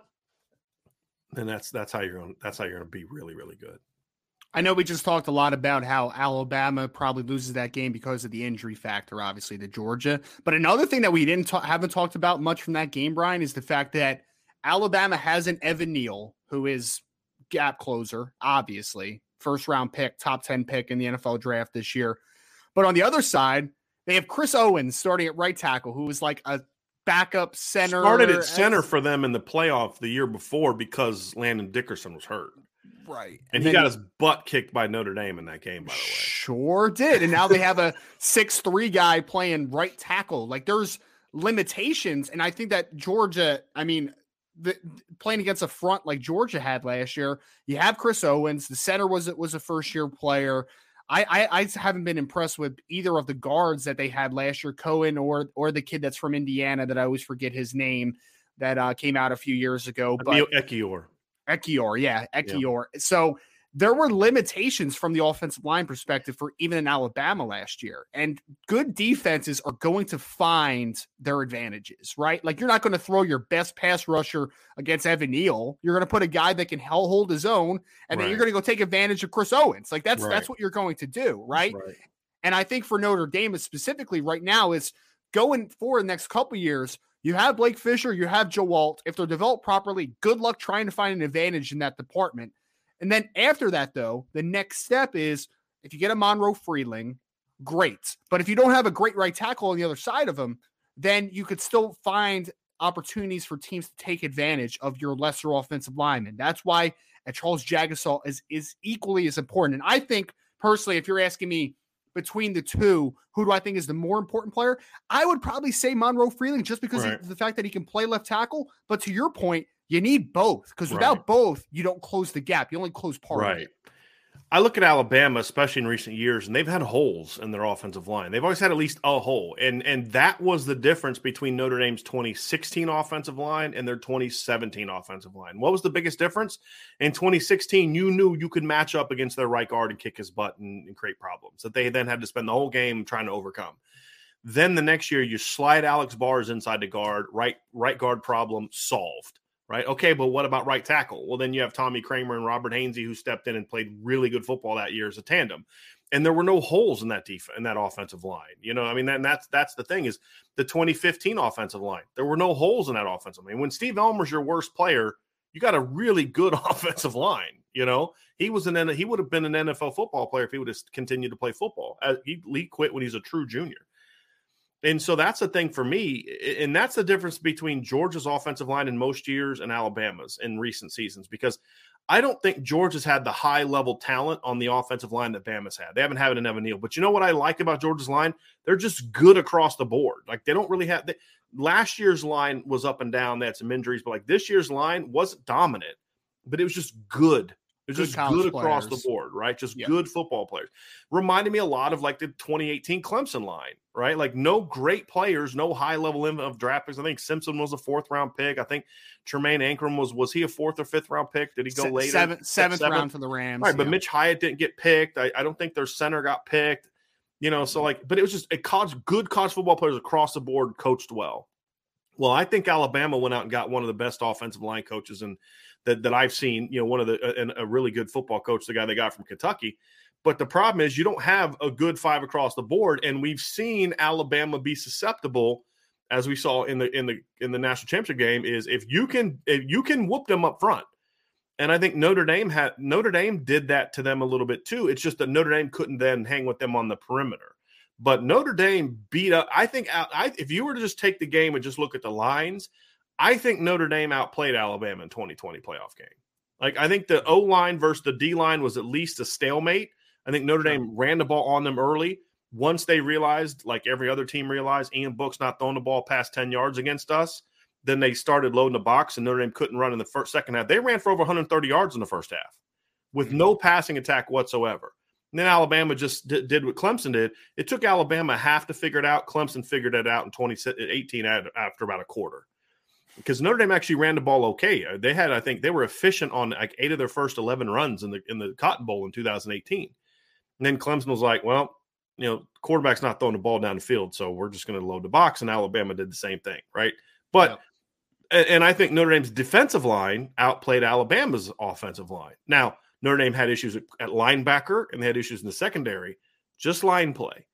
then that's that's how you're going. That's how you're going to be really, really good. I know we just talked a lot about how Alabama probably loses that game because of the injury factor, obviously, to Georgia. But another thing that we didn't ta- haven't talked about much from that game, Brian, is the fact that Alabama has an Evan Neal, who is gap closer, obviously, first round pick, top ten pick in the N F L draft this year. But on the other side, they have Chris Owens starting at right tackle, who was like a backup center. Started at center for them in the playoff the year before because Landon Dickerson was hurt. Right. And, and he got his butt kicked by Notre Dame in that game, by the way. Sure did. And now they have a six three guy playing right tackle. Like, there's limitations. And I think that Georgia, I mean, the, playing against a front like Georgia had last year, you have Chris Owens. The center was, was a first-year player. I, I I haven't been impressed with either of the guards that they had last year, Cohen or or the kid that's from Indiana that I always forget his name that uh, came out a few years ago. But Ekiyor. Ekiyor, yeah, Ekiyor. Yeah. So there were limitations from the offensive line perspective for even in Alabama last year. And good defenses are going to find their advantages, right? Like, you're not going to throw your best pass rusher against Evan Neal. You're going to put a guy that can hold his own, and right. then you're going to go take advantage of Chris Owens. Like, that's right. that's what you're going to do, right? right? And I think for Notre Dame specifically right now is going forward the next couple of years, you have Blake Fisher, you have Joe Alt. If they're developed properly, good luck trying to find an advantage in that department. And then after that, though, the next step is if you get a Monroe Freeling, great. But if you don't have a great right tackle on the other side of him, then you could still find opportunities for teams to take advantage of your lesser offensive linemen. That's why a Charles Jagusah is, is equally as important. And I think, personally, if you're asking me between the two, who do I think is the more important player? I would probably say Monroe Freeling just because right. of the fact that he can play left tackle. But to your point, you need both because without right. both, you don't close the gap. You only close part right. of it. I look at Alabama, especially in recent years, and they've had holes in their offensive line. They've always had at least a hole. And, and that was the difference between Notre Dame's twenty sixteen offensive line and their twenty seventeen offensive line. What was the biggest difference? In twenty sixteen, you knew you could match up against their right guard and kick his butt and, and create problems that they then had to spend the whole game trying to overcome. Then the next year, you slide Alex Bars inside the guard, right, right guard problem solved. Right. Okay. But what about right tackle? Well, then you have Tommy Kramer and Robert Hainsey who stepped in and played really good football that year as a tandem. And there were no holes in that defense, in that offensive line. You know, I mean, that, and that's, that's the thing is the twenty fifteen offensive line. There were no holes in that offensive line. When Steve Elmer's your worst player, you got a really good offensive line. You know, he was an, he would have been an N F L football player if he would have continued to play football. He, he quit when he's a true junior. And so that's the thing for me, and that's the difference between Georgia's offensive line in most years and Alabama's in recent seasons, because I don't think Georgia's had the high-level talent on the offensive line that Bama's had. They haven't had it in Evan Neal. But you know what I like about Georgia's line? They're just good across the board. Like, they don't really have they, – last year's line was up and down. They had some injuries. But, like, this year's line wasn't dominant, but it was just good. It was just good across the board, right? Just yep. good football players. Reminded me a lot of like the twenty eighteen Clemson line, right? Like no great players, no high level of draft picks. I think Simpson was a fourth round pick. I think Tremaine Ankrum was, was he a fourth or fifth round pick? Did he go Se- later? Seventh, seventh, seventh round for the Rams. Right, but yeah. Mitch Hyatt didn't get picked. I, I don't think their center got picked, you know, so like, but it was just a college, good college football players across the board coached well. Well, I think Alabama went out and got one of the best offensive line coaches in that, that I've seen, you know, one of the, a, a really good football coach, the guy they got from Kentucky. But the problem is you don't have a good five across the board. And we've seen Alabama be susceptible, as we saw in the, in the, in the national championship game, is if you can, if you can whoop them up front. And I think Notre Dame had, Notre Dame did that to them a little bit too. It's just that Notre Dame couldn't then hang with them on the perimeter. But Notre Dame beat up, I think, I, if you were to just take the game and just look at the lines, I think Notre Dame outplayed Alabama in twenty twenty playoff game. Like, I think the O-line versus the D-line was at least a stalemate. I think Notre Dame ran the ball on them early. Once they realized, like every other team realized, Ian Book's not throwing the ball past ten yards against us, then they started loading the box, and Notre Dame couldn't run in the first second half. They ran for over one hundred thirty yards in the first half with no passing attack whatsoever. And then Alabama just d- did what Clemson did. It took Alabama half to figure it out. Clemson figured it out in twenty eighteen after about a quarter. Because Notre Dame actually ran the ball okay. They had, I think, they were efficient on like eight of their first eleven runs in the in the Cotton Bowl in two thousand eighteen. And then Clemson was like, well, you know, quarterback's not throwing the ball down the field, so we're just going to load the box. And Alabama did the same thing, right? But yeah. and, and I think Notre Dame's defensive line outplayed Alabama's offensive line. Now, Notre Dame had issues at, at linebacker, and they had issues in the secondary, just line play.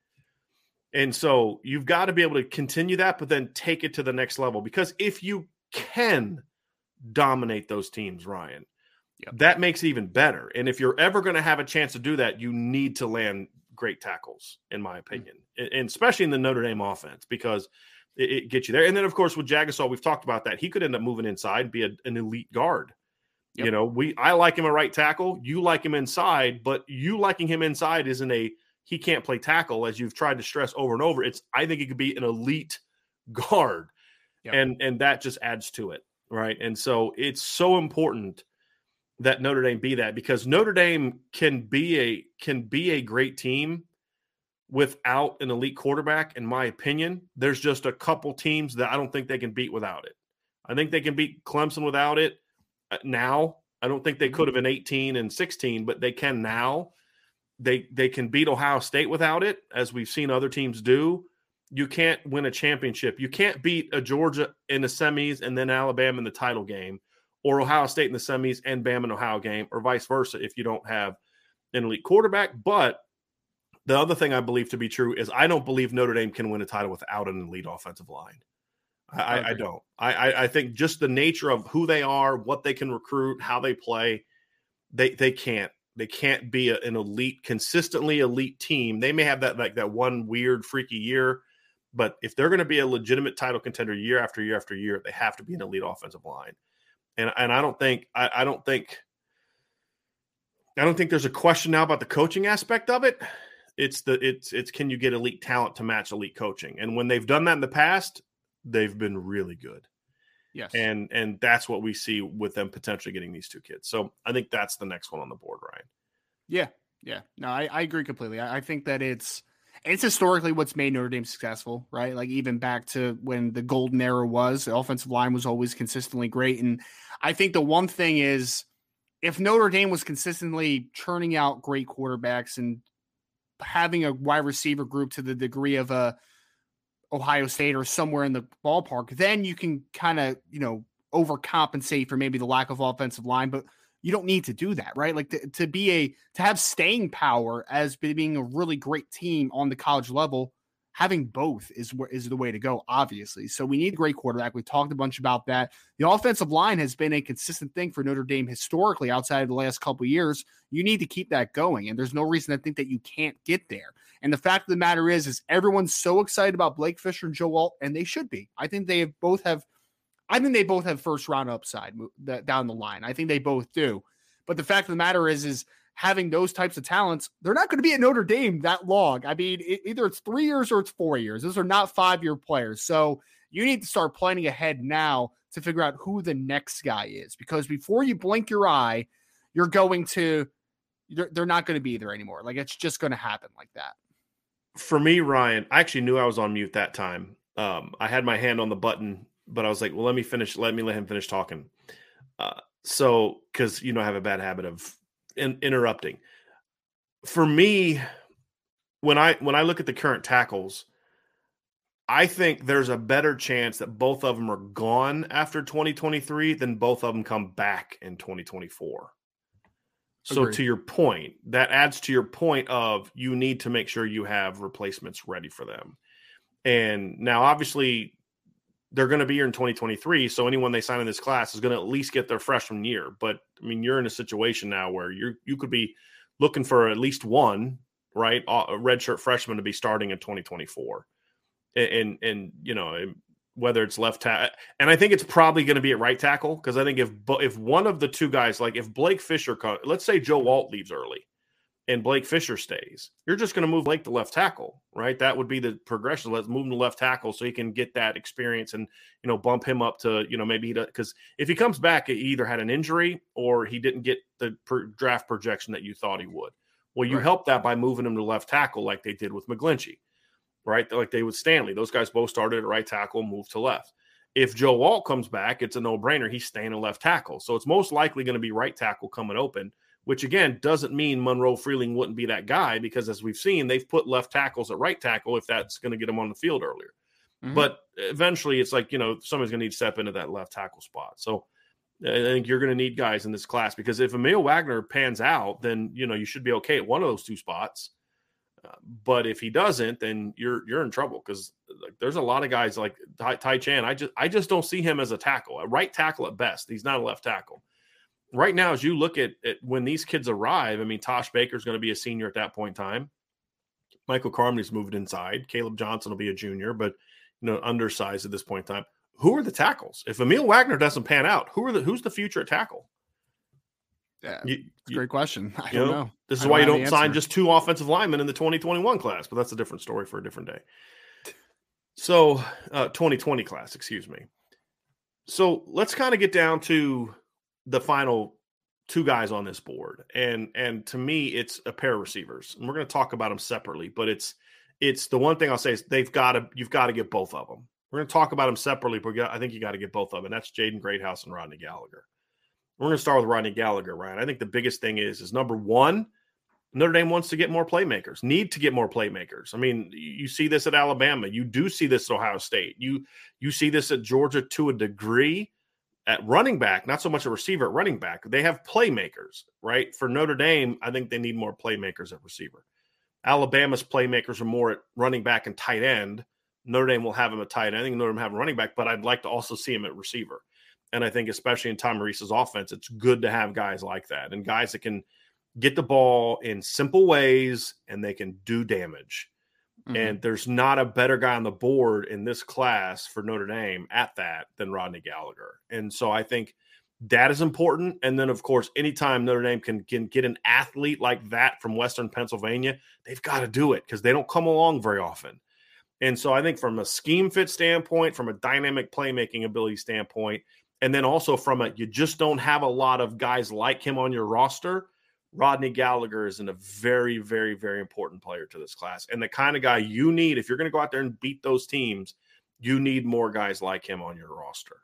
And so you've got to be able to continue that, but then take it to the next level. Because if you can dominate those teams, Ryan, yep. that makes it even better. And if you're ever going to have a chance to do that, you need to land great tackles, in my opinion, mm-hmm. and especially in the Notre Dame offense, because it, it gets you there. And then, of course, with Jagusah, we've talked about that. He could end up moving inside, be a, an elite guard. Yep. You know, we I like him a right tackle. You like him inside, but you liking him inside isn't a he can't play tackle, as you've tried to stress over and over. It's I think he could be an elite guard, yep. and and that just adds to it, right? And so it's so important that Notre Dame be that, because Notre Dame can be a can be a great team without an elite quarterback. In my opinion, there's just a couple teams that I don't think they can beat without it. I think they can beat Clemson without it. Now, I don't think they could have in eighteen and sixteen, but they can now. They they can beat Ohio State without it, as we've seen other teams do. You can't win a championship. You can't beat a Georgia in the semis and then Alabama in the title game, or Ohio State in the semis and Bama in the Ohio game, or vice versa if you don't have an elite quarterback. But the other thing I believe to be true is I don't believe Notre Dame can win a title without an elite offensive line. I, I, I don't. I, I think just the nature of who they are, what they can recruit, how they play, they they can't they can't be a, an elite, consistently elite team. They may have that like that one weird, freaky year, but if they're going to be a legitimate title contender year after year after year, they have to be an elite offensive line. And and I don't think I, I don't think I don't think there's a question now about the coaching aspect of it. It's the it's it's can you get elite talent to match elite coaching? And when they've done that in the past, they've been really good. Yes. And and that's what we see with them potentially getting these two kids. So I think that's the next one on the board, Ryan. Yeah. Yeah. No, I, I agree completely. I, I think that it's it's historically what's made Notre Dame successful, right? Like even back to when the golden era was, the offensive line was always consistently great. And I think the one thing is if Notre Dame was consistently churning out great quarterbacks and having a wide receiver group to the degree of a Ohio State or somewhere in the ballpark, then you can kind of, you know, overcompensate for maybe the lack of offensive line, but you don't need to do that, right? Like to, to be a, to have staying power as being a really great team on the college level, having both is where is the way to go, obviously. So we need a great quarterback. We talked a bunch about that. The offensive line has been a consistent thing for Notre Dame historically outside of the last couple of years. You need to keep that going. And there's no reason to think that you can't get there. And the fact of the matter is, is everyone's so excited about Blake Fisher and Joe Alt, and they should be. I think they have both have, I think they both have first round upside down the line. I think they both do. But the fact of the matter is, is having those types of talents, they're not going to be at Notre Dame that long. I mean, it, either it's three years or it's four years. Those are not five-year players. So you need to start planning ahead now to figure out who the next guy is. Because before you blink your eye, you're going to, they're, they're not going to be there anymore. Like, it's just going to happen like that. For me, Ryan, I actually knew I was on mute that time. Um, I had my hand on the button, but I was like, well, let me finish. Let me let him finish talking. Uh, so, because, you know, I have a bad habit of in, interrupting. For me, when I when I look at the current tackles, I think there's a better chance that both of them are gone after twenty twenty-three than both of them come back in twenty twenty-four. So Agreed. To your point, that adds to your point of you need to make sure you have replacements ready for them. And now, obviously, they're going to be here in twenty twenty-three, so anyone they sign in this class is going to at least get their freshman year. But, I mean, you're in a situation now where you you could be looking for at least one, right, a redshirt freshman to be starting in twenty twenty-four. And, and, and you know, whether it's left tackle. And I think it's probably going to be at right tackle because I think if if one of the two guys, like if Blake Fisher, let's say Joe Alt leaves early and Blake Fisher stays, you're just going to move Blake to left tackle, right? That would be the progression. Let's move him to left tackle so he can get that experience and, you know, bump him up to, you know, maybe he does. Because if he comes back, he either had an injury or he didn't get the per, draft projection that you thought he would. Well, you Right. help that by moving him to left tackle like they did with McGlinchey. Right? Like they would Stanley. Those guys both started at right tackle, moved to left. If Joe Alt comes back, it's a no-brainer. He's staying at left tackle. So it's most likely going to be right tackle coming open, which, again, doesn't mean Monroe Freeling wouldn't be that guy because, as we've seen, they've put left tackles at right tackle if that's going to get them on the field earlier. Mm-hmm. But eventually it's like, you know, somebody's going to need to step into that left tackle spot. So I think you're going to need guys in this class because if Emil Wagner pans out, then, you know, you should be okay at one of those two spots. Uh, but if he doesn't, then you're you're in trouble because like, there's a lot of guys like Ty, Ty Chan. I just I just don't see him as a tackle, a right tackle at best. He's not a left tackle. Right now, as you look at, at when these kids arrive, I mean, Tosh Baker's going to be a senior at that point in time. Michael Carmony's moved inside. Caleb Johnson will be a junior, but you know, undersized at this point in time. Who are the tackles? If Emil Wagner doesn't pan out, who are the who's the future at tackle? Yeah, you, it's a great question. I you don't know, know. This is I why you don't don't have the sign answer. just two offensive linemen in the twenty twenty-one class, but that's a different story for a different day. So, uh, twenty twenty class, excuse me. So let's kind of get down to the final two guys on this board, and and to me, it's a pair of receivers, and we're going to talk about them separately. But it's it's the one thing I'll say is they've got to you've got to get both of them. We're going to talk about them separately, but I think you got to get both of them, and that's Jaden Greathouse and Rodney Gallagher. We're going to start with Rodney Gallagher, Ryan. I think the biggest thing is, is number one, Notre Dame wants to get more playmakers, need to get more playmakers. I mean, you see this at Alabama. You do see this at Ohio State. You you see this at Georgia to a degree at running back, not so much a receiver at running back. They have playmakers, right? For Notre Dame, I think they need more playmakers at receiver. Alabama's playmakers are more at running back and tight end. Notre Dame will have him at tight end. I think Notre Dame have a running back, but I'd like to also see him at receiver. And I think especially in Tom Reese's offense, it's good to have guys like that and guys that can get the ball in simple ways and they can do damage. Mm-hmm. And there's not a better guy on the board in this class for Notre Dame at that than Rodney Gallagher. And so I think that is important. And then, of course, anytime Notre Dame can, can get an athlete like that from Western Pennsylvania, they've got to do it because they don't come along very often. And so I think from a scheme fit standpoint, from a dynamic playmaking ability standpoint, and then also from a you just don't have a lot of guys like him on your roster, Rodney Gallagher is in a very, very, very important player to this class. And the kind of guy you need, if you're going to go out there and beat those teams, you need more guys like him on your roster.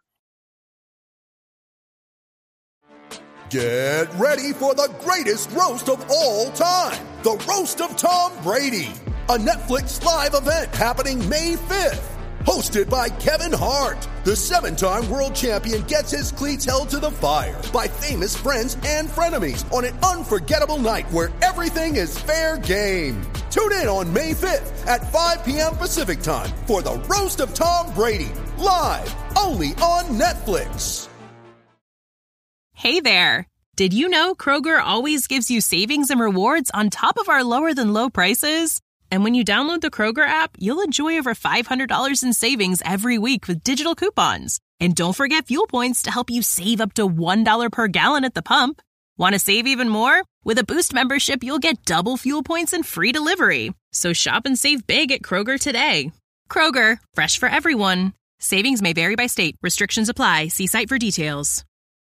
Get ready for the greatest roast of all time, the Roast of Tom Brady, a Netflix live event happening May fifth. Hosted by Kevin Hart, the seven-time world champion gets his cleats held to the fire by famous friends and frenemies on an unforgettable night where everything is fair game. Tune in on May fifth at five p.m. Pacific time for the Roast of Tom Brady, live only on Netflix. Hey there. Did you know Kroger always gives you savings and rewards on top of our lower-than-low prices? And when you download the Kroger app, you'll enjoy over five hundred dollars in savings every week with digital coupons. And don't forget fuel points to help you save up to one dollar per gallon at the pump. Want to save even more? With a Boost membership, you'll get double fuel points and free delivery. So shop and save big at Kroger today. Kroger, fresh for everyone. Savings may vary by state. Restrictions apply. See site for details.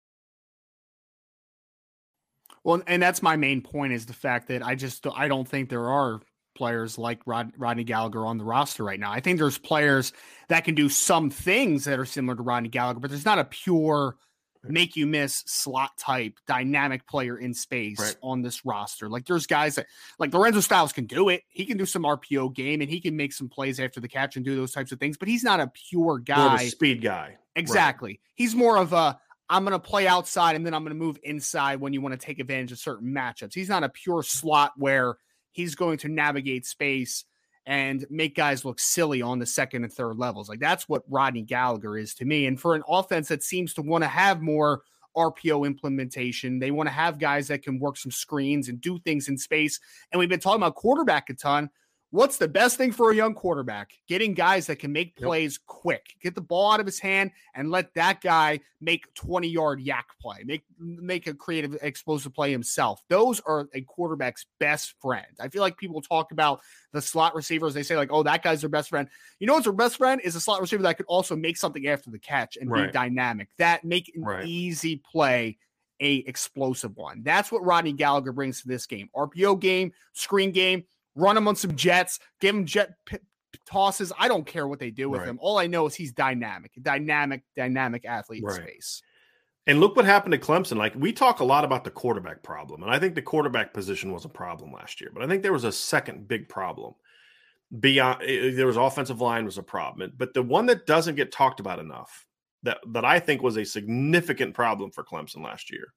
Well, and that's my main point is the fact that I just I don't think there are players like Rod, Rodney Gallagher on the roster right now. I think there's players that can do some things that are similar to Rodney Gallagher, but there's not a pure make you miss slot type dynamic player in space right. on this roster. Like there's guys that like Lorenzo Styles can do it. He can do some R P O game and he can make some plays after the catch and do those types of things, but he's not a pure guy. More of a speed guy. Exactly. Right. He's more of a, I'm going to play outside and then I'm going to move inside when you want to take advantage of certain matchups. He's not a pure slot where he's going to navigate space and make guys look silly on the second and third levels. Like that's what Rodney Gallagher is to me. And for an offense that seems to want to have more R P O implementation, they want to have guys that can work some screens and do things in space. And we've been talking about quarterback a ton. What's the best thing for a young quarterback? Getting guys that can make plays yep. quick, get the ball out of his hand and let that guy make twenty yard yak play, make, make a creative explosive play himself. Those are a quarterback's best friend. I feel like people talk about the slot receivers. They say like, oh, that guy's their best friend. You know, what's their best friend is a slot receiver that could also make something after the catch and right. be dynamic. That make an right. easy play a explosive one. That's what Rodney Gallagher brings to this game. R P O game, screen game, run him on some jets, give him jet p- tosses. I don't care what they do with right. him. All I know is he's dynamic, dynamic, dynamic athlete right. in space. And look what happened to Clemson. Like we talk a lot about the quarterback problem, and I think the quarterback position was a problem last year, but I think there was a second big problem. Beyond there was offensive line was a problem, but the one that doesn't get talked about enough that, that I think was a significant problem for Clemson last year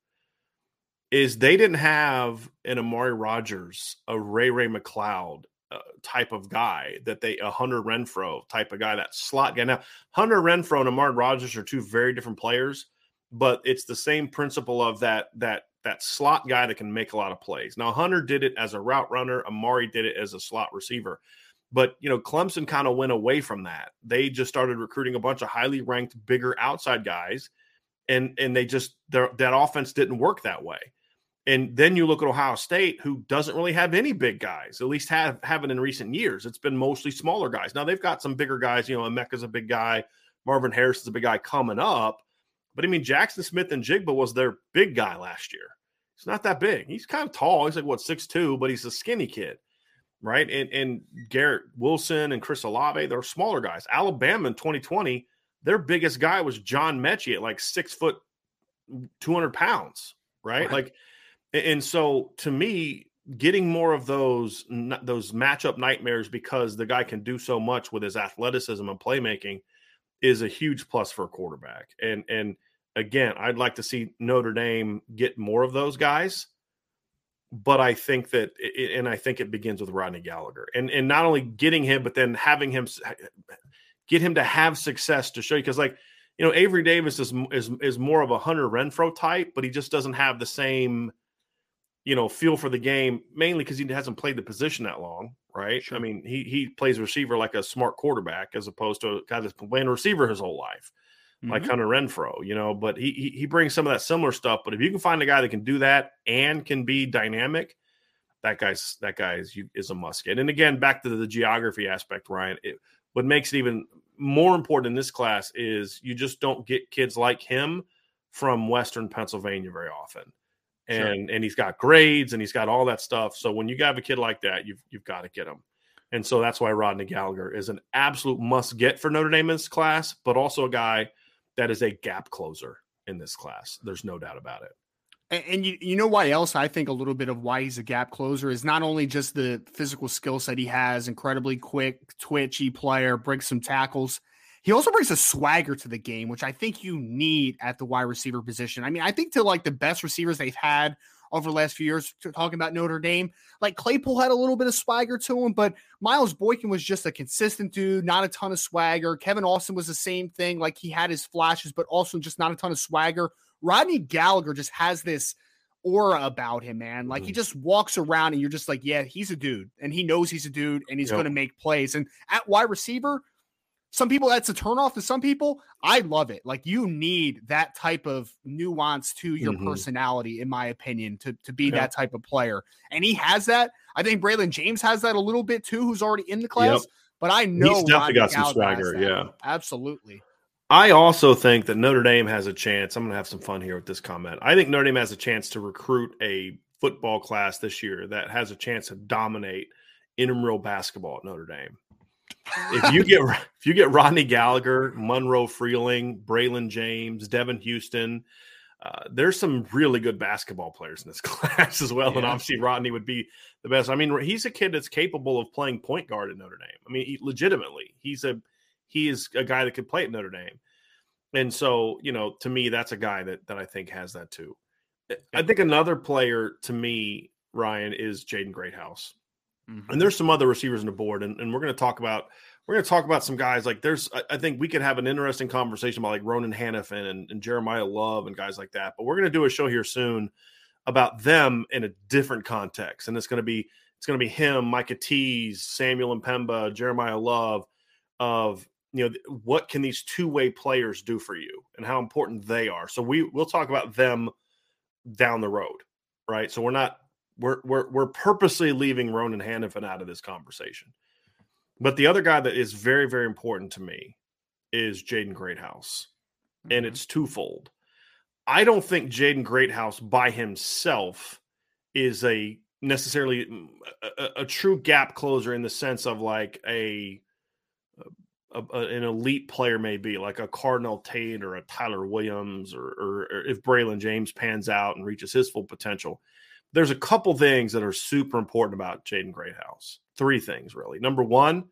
is they didn't have an Amari Rodgers, a Ray Ray McCloud uh, type of guy that they, a Hunter Renfrow type of guy, that slot guy. Now, Hunter Renfrow and Amari Rodgers are two very different players, but it's the same principle of that, that, that slot guy that can make a lot of plays. Now, Hunter did it as a route runner. Amari did it as a slot receiver. But, you know, Clemson kind of went away from that. They just started recruiting a bunch of highly ranked, bigger outside guys, and and they just, that offense didn't work that way. And then you look at Ohio State, who doesn't really have any big guys, at least have, haven't in recent years. It's been mostly smaller guys. Now, they've got some bigger guys. You know, Emeka's a big guy. Marvin Harrison's a big guy coming up. But, I mean, Jackson Smith and Jigba was their big guy last year. He's not that big. He's kind of tall. He's like, what, six two, but he's a skinny kid, right? And, and Garrett Wilson and Chris Olave, they're smaller guys. Alabama in twenty twenty, their biggest guy was John Mechie at like six foot, two hundred pounds, right? right. Like, and so to me, getting more of those those matchup nightmares because the guy can do so much with his athleticism and playmaking is a huge plus for a quarterback. And and again, I'd like to see Notre Dame get more of those guys, but I think that it, and I think it begins with Rodney Gallagher, and and not only getting him, but then having him get him to have success to show you, because like you know, Avery Davis is is is more of a Hunter Renfrow type, but he just doesn't have the same, you know, feel for the game, mainly because he hasn't played the position that long, right? Sure. I mean, he he plays receiver like a smart quarterback as opposed to a guy that's been playing receiver his whole life, mm-hmm. like Hunter Renfrow, you know, but he, he he brings some of that similar stuff. But if you can find a guy that can do that and can be dynamic, that guy's that guy is, is a must get. And again, back to the geography aspect, Ryan, it, what makes it even more important in this class is you just don't get kids like him from Western Pennsylvania very often. And sure. and he's got grades and he's got all that stuff. So when you have a kid like that, you've you've got to get him. And so that's why Rodney Gallagher is an absolute must get for Notre Dame in this class, but also a guy that is a gap closer in this class. There's no doubt about it. And, and you, you know why else I think a little bit of why he's a gap closer is not only just the physical skill set he has, incredibly quick, twitchy player, breaks some tackles. He also brings a swagger to the game, which I think you need at the wide receiver position. I mean, I think to like the best receivers they've had over the last few years, talking about Notre Dame, like Claypool had a little bit of swagger to him, but Miles Boykin was just a consistent dude, not a ton of swagger. Kevin Austin was the same thing. Like he had his flashes, but also just not a ton of swagger. Rodney Gallagher just has this aura about him, man. Like mm-hmm. he just walks around and you're just like, yeah, he's a dude and he knows he's a dude and he's yep. going to make plays. And at wide receiver, some people that's a turnoff to some people. I love it. Like you need that type of nuance to your mm-hmm. personality, in my opinion, to, to be yeah. that type of player. And he has that. I think Braylon James has that a little bit too, who's already in the class, yep. but I know he's definitely got some swagger. Yeah, absolutely. I also think that Notre Dame has a chance. I'm going to have some fun here with this comment. I think Notre Dame has a chance to recruit a football class this year that has a chance to dominate intramural basketball at Notre Dame. If you get if you get Rodney Gallagher, Monroe Freeling, Braylon James, Devin Houston, uh, there's some really good basketball players in this class as well. Yeah. And obviously Rodney would be the best. I mean, he's a kid that's capable of playing point guard at Notre Dame. I mean, he, legitimately, he's a he is a guy that could play at Notre Dame. And so, you know, to me, that's a guy that that I think has that too. I think another player to me, Ryan, is Jaden Greathouse. Mm-hmm. And there's some other receivers on the board, and, and we're going to talk about we're going to talk about some guys like there's. I, I think we could have an interesting conversation about like Ronan Hannafin and, and Jeremiah Love and guys like that. But we're going to do a show here soon about them in a different context, and it's going to be it's going to be him, Micah Tease, Samuel Mpemba, Jeremiah Love. Of you know what can these two way players do for you, and how important they are. So we we'll talk about them down the road, right? So we're not. We're we're we're purposely leaving Ronan Hannafin out of this conversation. But the other guy that is very, very important to me is Jaden Greathouse. Mm-hmm. And it's twofold. I don't think Jaden Greathouse by himself is a necessarily a, a true gap closer in the sense of like a, a, a an elite player may be, like a Cardinal Tate or a Tyler Williams, or, or, or if Braylon James pans out and reaches his full potential. There's a couple things that are super important about Jaden Greathouse. Three things, really. Number one,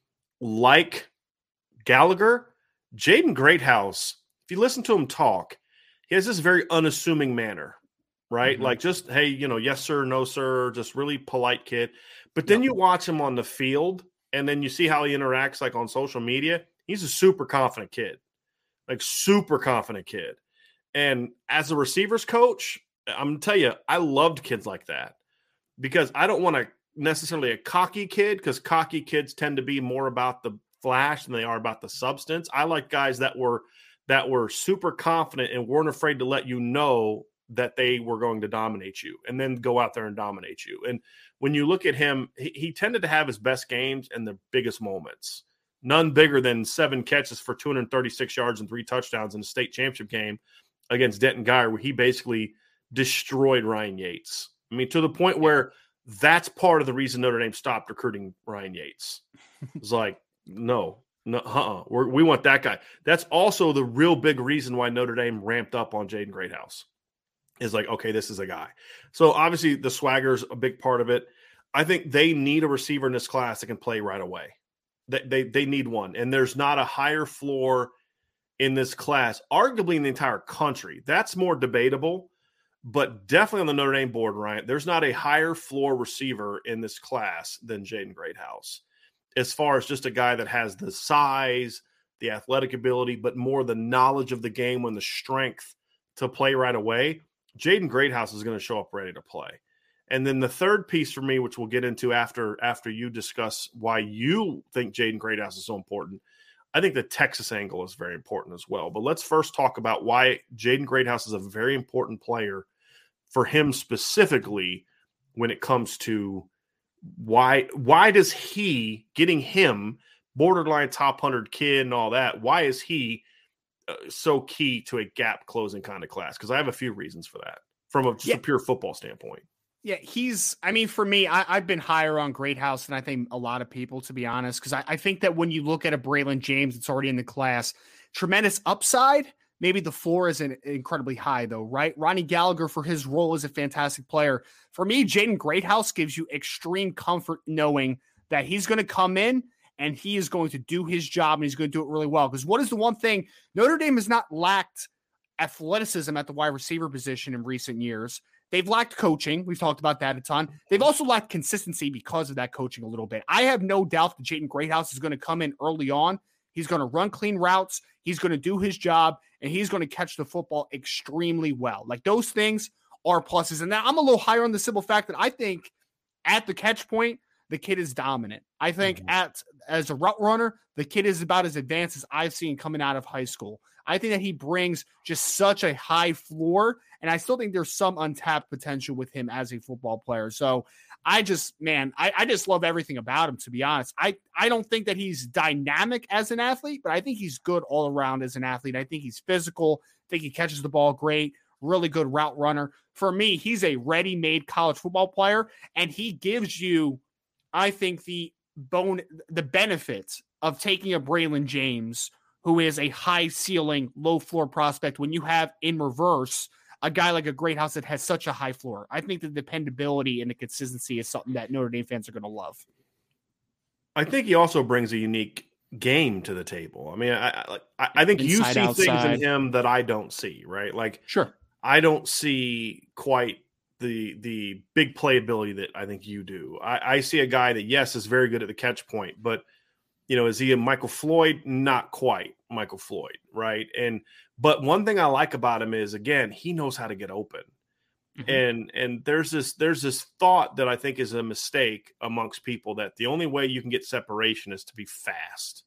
like Gallagher, Jaden Greathouse, if you listen to him talk, he has this very unassuming manner, right? Mm-hmm. Like just, hey, you know, yes, sir, no, sir, just really polite kid. But then yep. you watch him on the field, and then you see how he interacts like on social media. He's a super confident kid, like super confident kid. And as a receivers coach, I'm going to tell you, I loved kids like that because I don't want a necessarily a cocky kid, because cocky kids tend to be more about the flash than they are about the substance. I like guys that were that were super confident and weren't afraid to let you know that they were going to dominate you and then go out there and dominate you. And when you look at him, he, he tended to have his best games in the biggest moments. None bigger than seven catches for two hundred thirty-six yards and three touchdowns in the state championship game against Denton Guyer, where he basically destroyed Ryan Yates. I mean, to the point where that's part of the reason Notre Dame stopped recruiting Ryan Yates. It's like, no, no, uh-uh. We're, we want that guy. That's also the real big reason why Notre Dame ramped up on Jaden Greathouse. Is like, okay, this is a guy. So obviously the swagger's a big part of it. I think they need a receiver in this class that can play right away. They, they, they need one. And there's not a higher floor in this class, arguably in the entire country. That's more debatable. But definitely on the Notre Dame board, Ryan, there's not a higher floor receiver in this class than Jaden Greathouse. As far as just a guy that has the size, the athletic ability, but more the knowledge of the game and the strength to play right away, Jaden Greathouse is going to show up ready to play. And then the third piece for me, which we'll get into after after you discuss why you think Jaden Greathouse is so important, I think the Texas angle is very important as well. But let's first talk about why Jaden Greathouse is a very important player for him specifically when it comes to why why does he, getting him, borderline top one hundred kid and all that, why is he uh, so key to a gap closing kind of class? Because I have a few reasons for that from a, just yeah. a pure football standpoint. Yeah, he's, I mean, for me, I, I've been higher on Greathouse than I think a lot of people, to be honest, because I, I think that when you look at a Braylon James that's already in the class, tremendous upside. Maybe the floor isn't incredibly high, though, right? Ronnie Gallagher, for his role, is a fantastic player. For me, Jaden Greathouse gives you extreme comfort knowing that he's going to come in and he is going to do his job and he's going to do it really well. Because what is the one thing? Notre Dame has not lacked athleticism at the wide receiver position in recent years. They've lacked coaching. We've talked about that a ton. They've also lacked consistency because of that coaching a little bit. I have no doubt that Jaden Greathouse is going to come in early on. He's going to run clean routes. He's going to do his job, and he's going to catch the football extremely well. Like, those things are pluses. And now I'm a little higher on the simple fact that I think at the catch point, the kid is dominant. I think mm-hmm. at as a route runner, the kid is about as advanced as I've seen coming out of high school. I think that he brings just such a high floor, and I still think there's some untapped potential with him as a football player. So I just, man, I, I just love everything about him, to be honest. I, I don't think that he's dynamic as an athlete, but I think he's good all around as an athlete. I think he's physical. I think he catches the ball great, really good route runner. For me, he's a ready-made college football player, and he gives you, I think, the bone, the benefits of taking a Braylon James, who is a high ceiling, low floor prospect, when you have in reverse a guy like a Greathouse that has such a high floor. I think the dependability and the consistency is something that Notre Dame fans are going to love. I think he also brings a unique game to the table. I mean, I I, I think Inside, you see outside. things in him that I don't see, right? Like, sure, I don't see quite the the big playability that I think you do. I, I see a guy that, yes, is very good at the catch point, but you know, is he a Michael Floyd? Not quite Michael Floyd, right? And but one thing I like about him is, again, he knows how to get open. Mm-hmm. And and there's this there's this thought that I think is a mistake amongst people that the only way you can get separation is to be fast.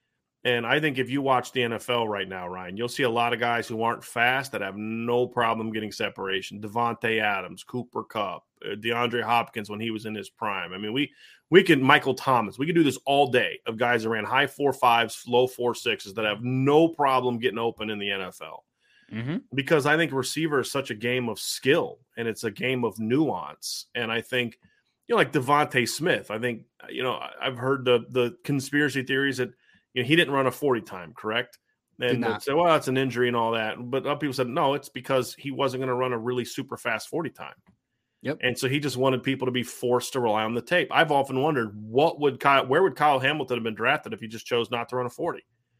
And I think if you watch the N F L right now, Ryan, you'll see a lot of guys who aren't fast that have no problem getting separation. Devontae Adams, Cooper Kupp, DeAndre Hopkins when he was in his prime. I mean, we we can Michael Thomas. We could do this all day of guys that ran high four fives, low four sixes that have no problem getting open in the N F L. Mm-hmm. Because I think receiver is such a game of skill and it's a game of nuance. And I think, you know, like Devontae Smith, I think, you know, I've heard the the conspiracy theories that, you know, he didn't run a forty time, correct? And they'd say, well, it's an injury and all that. But other people said, no, it's because he wasn't going to run a really super fast forty time. Yep. And so he just wanted people to be forced to rely on the tape. I've often wondered, what would Kyle, where would Kyle Hamilton have been drafted if he just chose not to run a forty?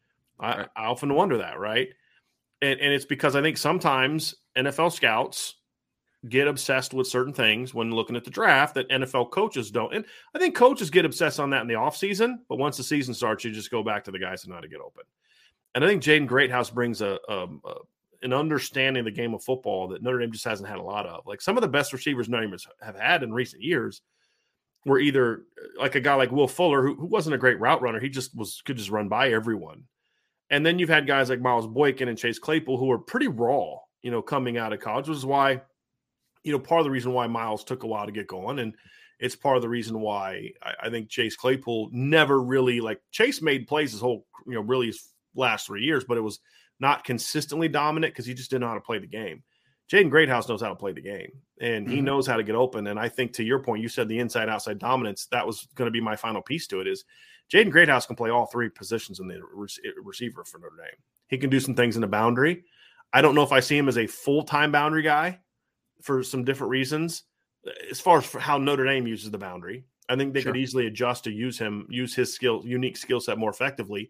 I, right. I often wonder that, right? And, and it's because I think sometimes N F L scouts get obsessed with certain things when looking at the draft that N F L coaches don't. And I think coaches get obsessed on that in the offseason, but once the season starts, you just go back to the guys who know how to get open. And I think Jaden Greathouse brings a, a, a an understanding of the game of football that Notre Dame just hasn't had a lot of. Like, some of the best receivers Notre Dame have had in recent years were either like a guy like Will Fuller, who, who wasn't a great route runner. He just was could just run by everyone. And then you've had guys like Miles Boykin and Chase Claypool who are pretty raw, you know, coming out of college, which is why, you know, part of the reason why Miles took a while to get going. And it's part of the reason why I, I think Chase Claypool never really, like, Chase made plays his whole, you know, really his last three years, but it was not consistently dominant because he just didn't know how to play the game. Jaden Greathouse knows how to play the game, and he mm-hmm. knows how to get open. And I think, to your point, you said the inside-outside dominance, that was going to be my final piece to it, is Jaden Greathouse can play all three positions in the re- receiver for Notre Dame. He can do some things in the boundary. I don't know if I see him as a full-time boundary guy for some different reasons. As far as for how Notre Dame uses the boundary, I think they sure. could easily adjust to use him, use his skill, unique skill set more effectively.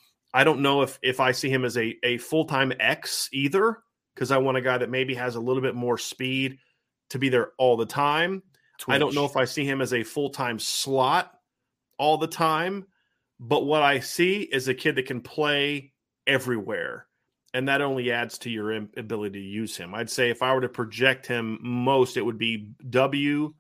I don't know if if I see him as a, a full-time X either, because I want a guy that maybe has a little bit more speed to be there all the time. Twitch. I don't know if I see him as a full-time slot all the time, But what I see is a kid that can play everywhere. And that only adds to your ability to use him. I'd say if I were to project him most, it would be W,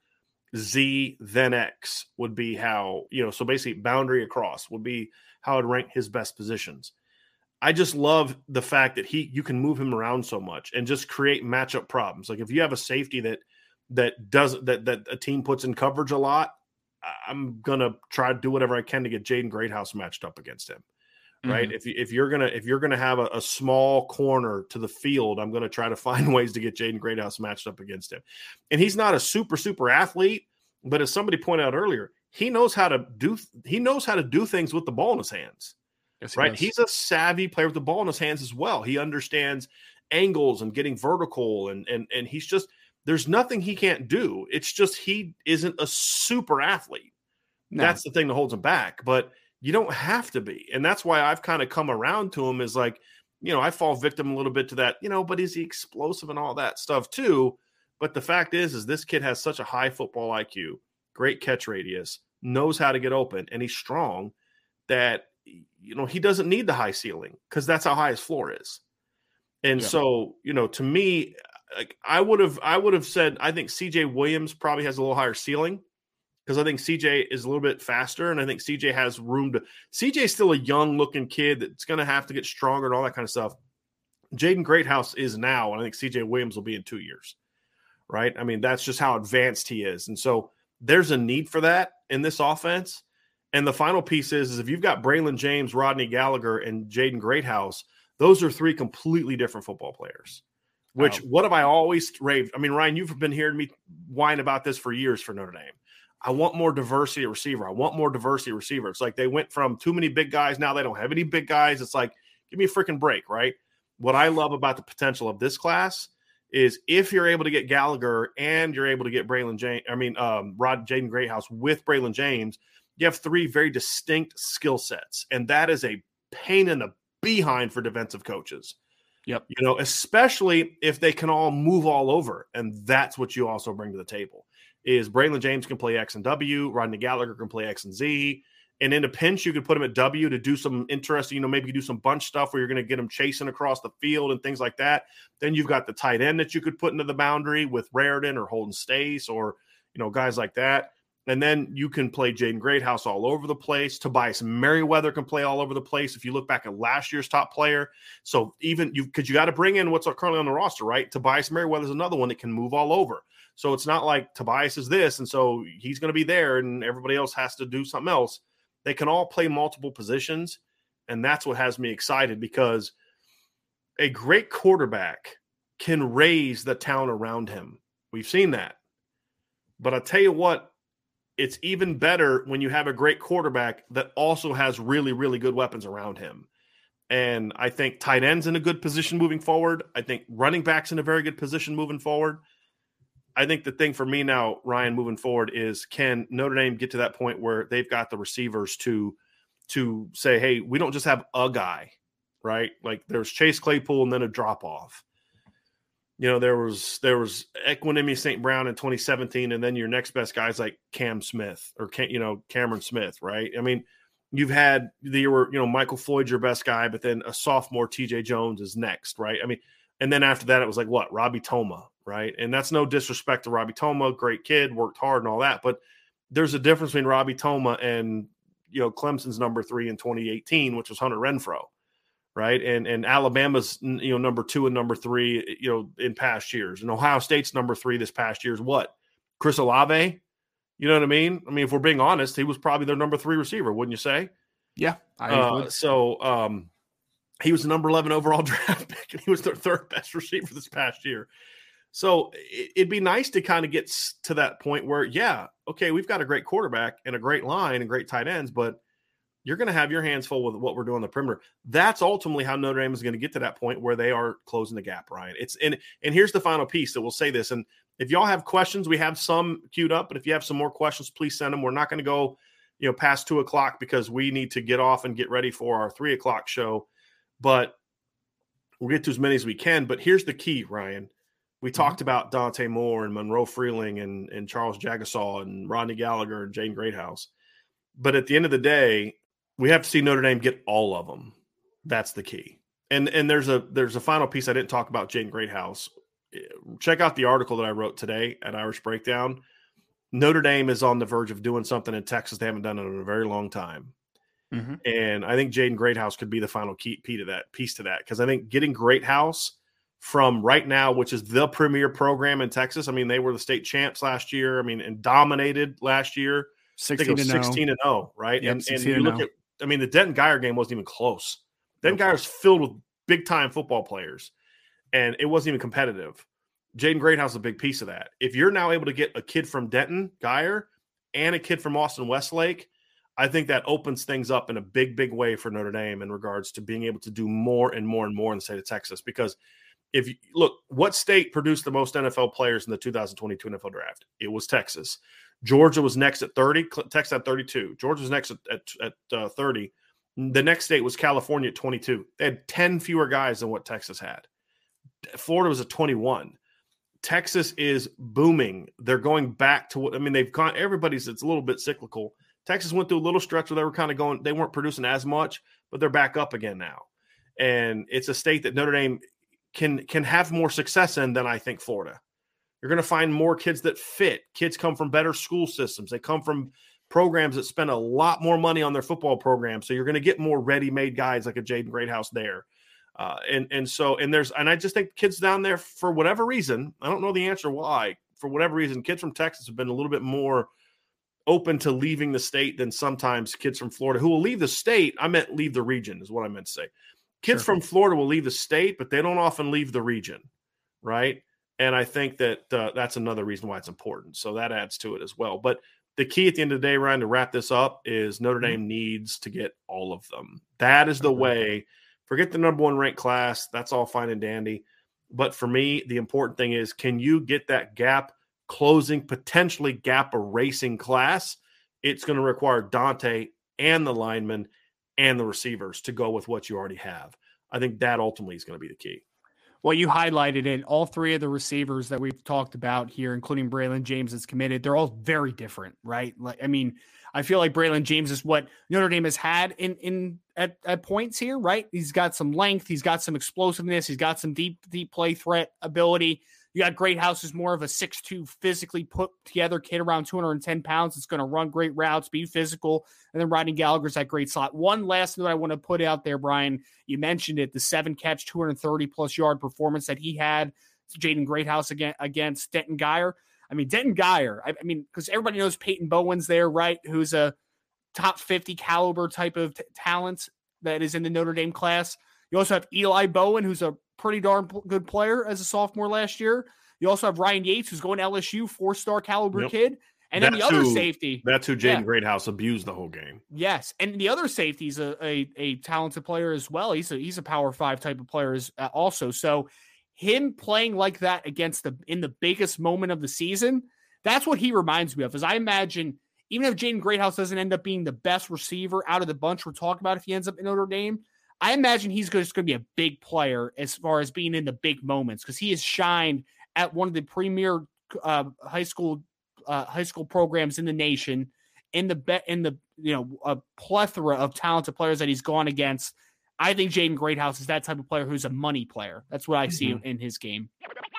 Z, then X would be how, you know, so basically boundary across would be how I'd rank his best positions. I just love the fact that he you can move him around so much and just create matchup problems. Like if you have a safety that that does that that a team puts in coverage a lot, I'm gonna try to do whatever I can to get Jaden Greathouse matched up against him. Right. Mm-hmm. If you, if you're going to, if you're going to have a, a small corner to the field, I'm going to try to find ways to get Jaden Greathouse matched up against him. And he's not a super, super athlete, but as somebody pointed out earlier, he knows how to do, he knows how to do things with the ball in his hands. Yes, he right. Does. He's a savvy player with the ball in his hands as well. He understands angles and getting vertical and, and, and he's just, there's nothing he can't do. It's just, he isn't a super athlete. No. That's the thing that holds him back. But you don't have to be. And that's why I've kind of come around to him is like, you know, I fall victim a little bit to that, you know, but is he explosive and all that stuff too? But the fact is, is this kid has such a high football I Q, great catch radius, knows how to get open, and he's strong that, you know, he doesn't need the high ceiling because that's how high his floor is. And yeah. so, you know, to me, like I would have, I would have said, I think C J Williams probably has a little higher ceiling. Because I think C J is a little bit faster, and I think C J has room to – C J is still a young-looking kid that's going to have to get stronger and all that kind of stuff. Jaden Greathouse is now, and I think C J Williams will be in two years, right? I mean, that's just how advanced he is. And so there's a need for that in this offense. And the final piece is, is if you've got Braylon James, Rodney Gallagher, and Jaden Greathouse, those are three completely different football players. Which wow. What have I always raved? I mean, Ryan, you've been hearing me whine about this for years for Notre Dame. I want more diversity at receiver. I want more diversity at receiver. It's like they went from too many big guys. Now they don't have any big guys. It's like, give me a freaking break, right? What I love about the potential of this class is if you're able to get Gallagher and you're able to get Braylon James, I mean, um, Rod Jaden Greathouse with Braylon James, you have three very distinct skill sets. And that is a pain in the behind for defensive coaches. Yep. You know, especially if they can all move all over. And that's what you also bring to the table. Is Braylon James can play X and W, Rodney Gallagher can play X and Z, and in a pinch, you could put him at W to do some interesting, you know, maybe you do some bunch stuff where you're going to get him chasing across the field and things like that. Then you've got the tight end that you could put into the boundary with Raritan or Holden Stace or, you know, guys like that. And then you can play Jaden Greathouse all over the place. Tobias Merriweather can play all over the place. If you look back at last year's top player. So even you, because you got to bring in what's currently on the roster, right? Tobias Merriweather is another one that can move all over. So it's not like Tobias is this, and so he's going to be there, and everybody else has to do something else. They can all play multiple positions, and that's what has me excited because a great quarterback can raise the town around him. We've seen that. But I'll tell you what, it's even better when you have a great quarterback that also has really, really good weapons around him. And I think tight end's in a good position moving forward. I think running back's in a very good position moving forward. I think the thing for me now, Ryan, moving forward is can Notre Dame get to that point where they've got the receivers to to say, hey, we don't just have a guy, right? Like there's Chase Claypool and then a drop-off. You know, there was there was Equanimous Saint Brown in twenty seventeen, and then your next best guys like Cam Smith or, you know, Cameron Smith, right? I mean, you've had the, you know, Michael Floyd's your best guy, but then a sophomore T J Jones is next, right? I mean, and then after that, it was like what? Robbie Toma. Right. And that's no disrespect to Robbie Toma, great kid, worked hard and all that. But there's a difference between Robbie Toma and, you know, Clemson's number three in twenty eighteen, which was Hunter Renfrow. Right. And and Alabama's, you know, number two and number three, you know, in past years. And Ohio State's number three this past year is what? Chris Olave. You know what I mean? I mean, if we're being honest, he was probably their number three receiver, wouldn't you say? Yeah. I uh, would. So um, he was the number eleven overall draft pick, and he was their third best receiver this past year. So it'd be nice to kind of get to that point where, yeah, okay, we've got a great quarterback and a great line and great tight ends, but you're going to have your hands full with what we're doing on the perimeter. That's ultimately how Notre Dame is going to get to that point where they are closing the gap, Ryan. It's and and here's the final piece that we'll say this. And if y'all have questions, we have some queued up, but if you have some more questions, please send them. We're not going to go, you know, past two o'clock because we need to get off and get ready for our three o'clock show. But we'll get to as many as we can. But here's the key, Ryan. We mm-hmm. talked about Dante Moore and Monroe Freeling and, and Charles Jagasaw and Rodney Gallagher and Jaden Greathouse. But at the end of the day, we have to see Notre Dame get all of them. That's the key. And and there's a there's a final piece I didn't talk about, Jaden Greathouse. Check out the article that I wrote today at Irish Breakdown. Notre Dame is on the verge of doing something in Texas they haven't done it in a very long time. Mm-hmm. And I think Jaden Greathouse could be the final key piece to that piece to that. Because I think getting Greathouse from right now, which is the premier program in Texas. I mean, they were the state champs last year. I mean, and dominated last year. sixteen to sixteen and oh, right? Yep, and and you look at, I mean, the Denton Guyer game wasn't even close. Denton Nope. Guyer was filled with big time football players, and it wasn't even competitive. Jaden Greathouse is a big piece of that. If you're now able to get a kid from Denton Guyer and a kid from Austin Westlake, I think that opens things up in a big, big way for Notre Dame in regards to being able to do more and more and more in the state of Texas. Because if you look, what state produced the most N F L players in the two thousand twenty-two N F L draft? It was Texas. Georgia was next at thirty. Texas at thirty-two. Georgia was next at, at, at uh, thirty. The next state was California at twenty-two. They had ten fewer guys than what Texas had. Florida was at twenty-one. Texas is booming. They're going back to what, I mean, they've gone, everybody's, it's a little bit cyclical. Texas went through a little stretch where they were kind of going, they weren't producing as much, but they're back up again now. And it's a state that Notre Dame can, can have more success in than I think Florida. You're going to find more kids that fit. Kids come from better school systems. They come from programs that spend a lot more money on their football program. So you're going to get more ready-made guys like a Jaden Greathouse there. Uh, and, and so, and there's, and I just think kids down there, for whatever reason, I don't know the answer why, for whatever reason, kids from Texas have been a little bit more open to leaving the state than sometimes kids from Florida who will leave the state. I meant leave the region is what I meant to say. Kids sure. from Florida will leave the state, but they don't often leave the region. Right. And I think that uh, that's another reason why it's important. So that adds to it as well. But the key at the end of the day, Ryan, to wrap this up is Notre Dame mm-hmm. needs to get all of them. That is the mm-hmm. way. Forget the number one ranked class. That's all fine and dandy. But for me, the important thing is, can you get that gap closing, potentially gap erasing class? It's going to require Dante and the linemen and the receivers to go with what you already have. I think that ultimately is going to be the key. Well, you highlighted it. All three of the receivers that we've talked about here, including Braylon James that's committed, they're all very different, right? Like, I mean, I feel like Braylon James is what Notre Dame has had in in at, at points here, right? He's got some length, he's got some explosiveness, he's got some deep deep play threat ability. You got Greathouse, who's more of a six two physically put together kid around two hundred ten pounds. It's going to run great routes, be physical. And then Rodney Gallagher's that great slot. One last thing that I want to put out there, Brian, you mentioned it, the seven catch, two hundred thirty plus yard performance that he had. Jaden Greathouse against, against Denton Guyer. I mean, Denton Guyer, I, I mean, because everybody knows Peyton Bowen's there, right? Who's a top fifty caliber type of t- talent that is in the Notre Dame class. You also have Eli Bowen, who's a pretty darn good player as a sophomore last year. You also have Ryan Yates, who's going to L S U, four-star caliber yep. kid. And then that's the other who, safety. That's who Jaden yeah. Greathouse abused the whole game. Yes. And the other safety is a, a, a talented player as well. He's a, he's a power five type of player as, uh, also. So him playing like that against the in the biggest moment of the season, that's what he reminds me of. Is I imagine, even if Jaden Greathouse doesn't end up being the best receiver out of the bunch we're talking about if he ends up in Notre Dame, I imagine he's just going to be a big player as far as being in the big moments, because he has shined at one of the premier uh, high school uh, high school programs in the nation, in the be- in the you know a plethora of talented players that he's gone against. I think Jaden Greathouse is that type of player who's a money player. That's what I see mm-hmm. in his game.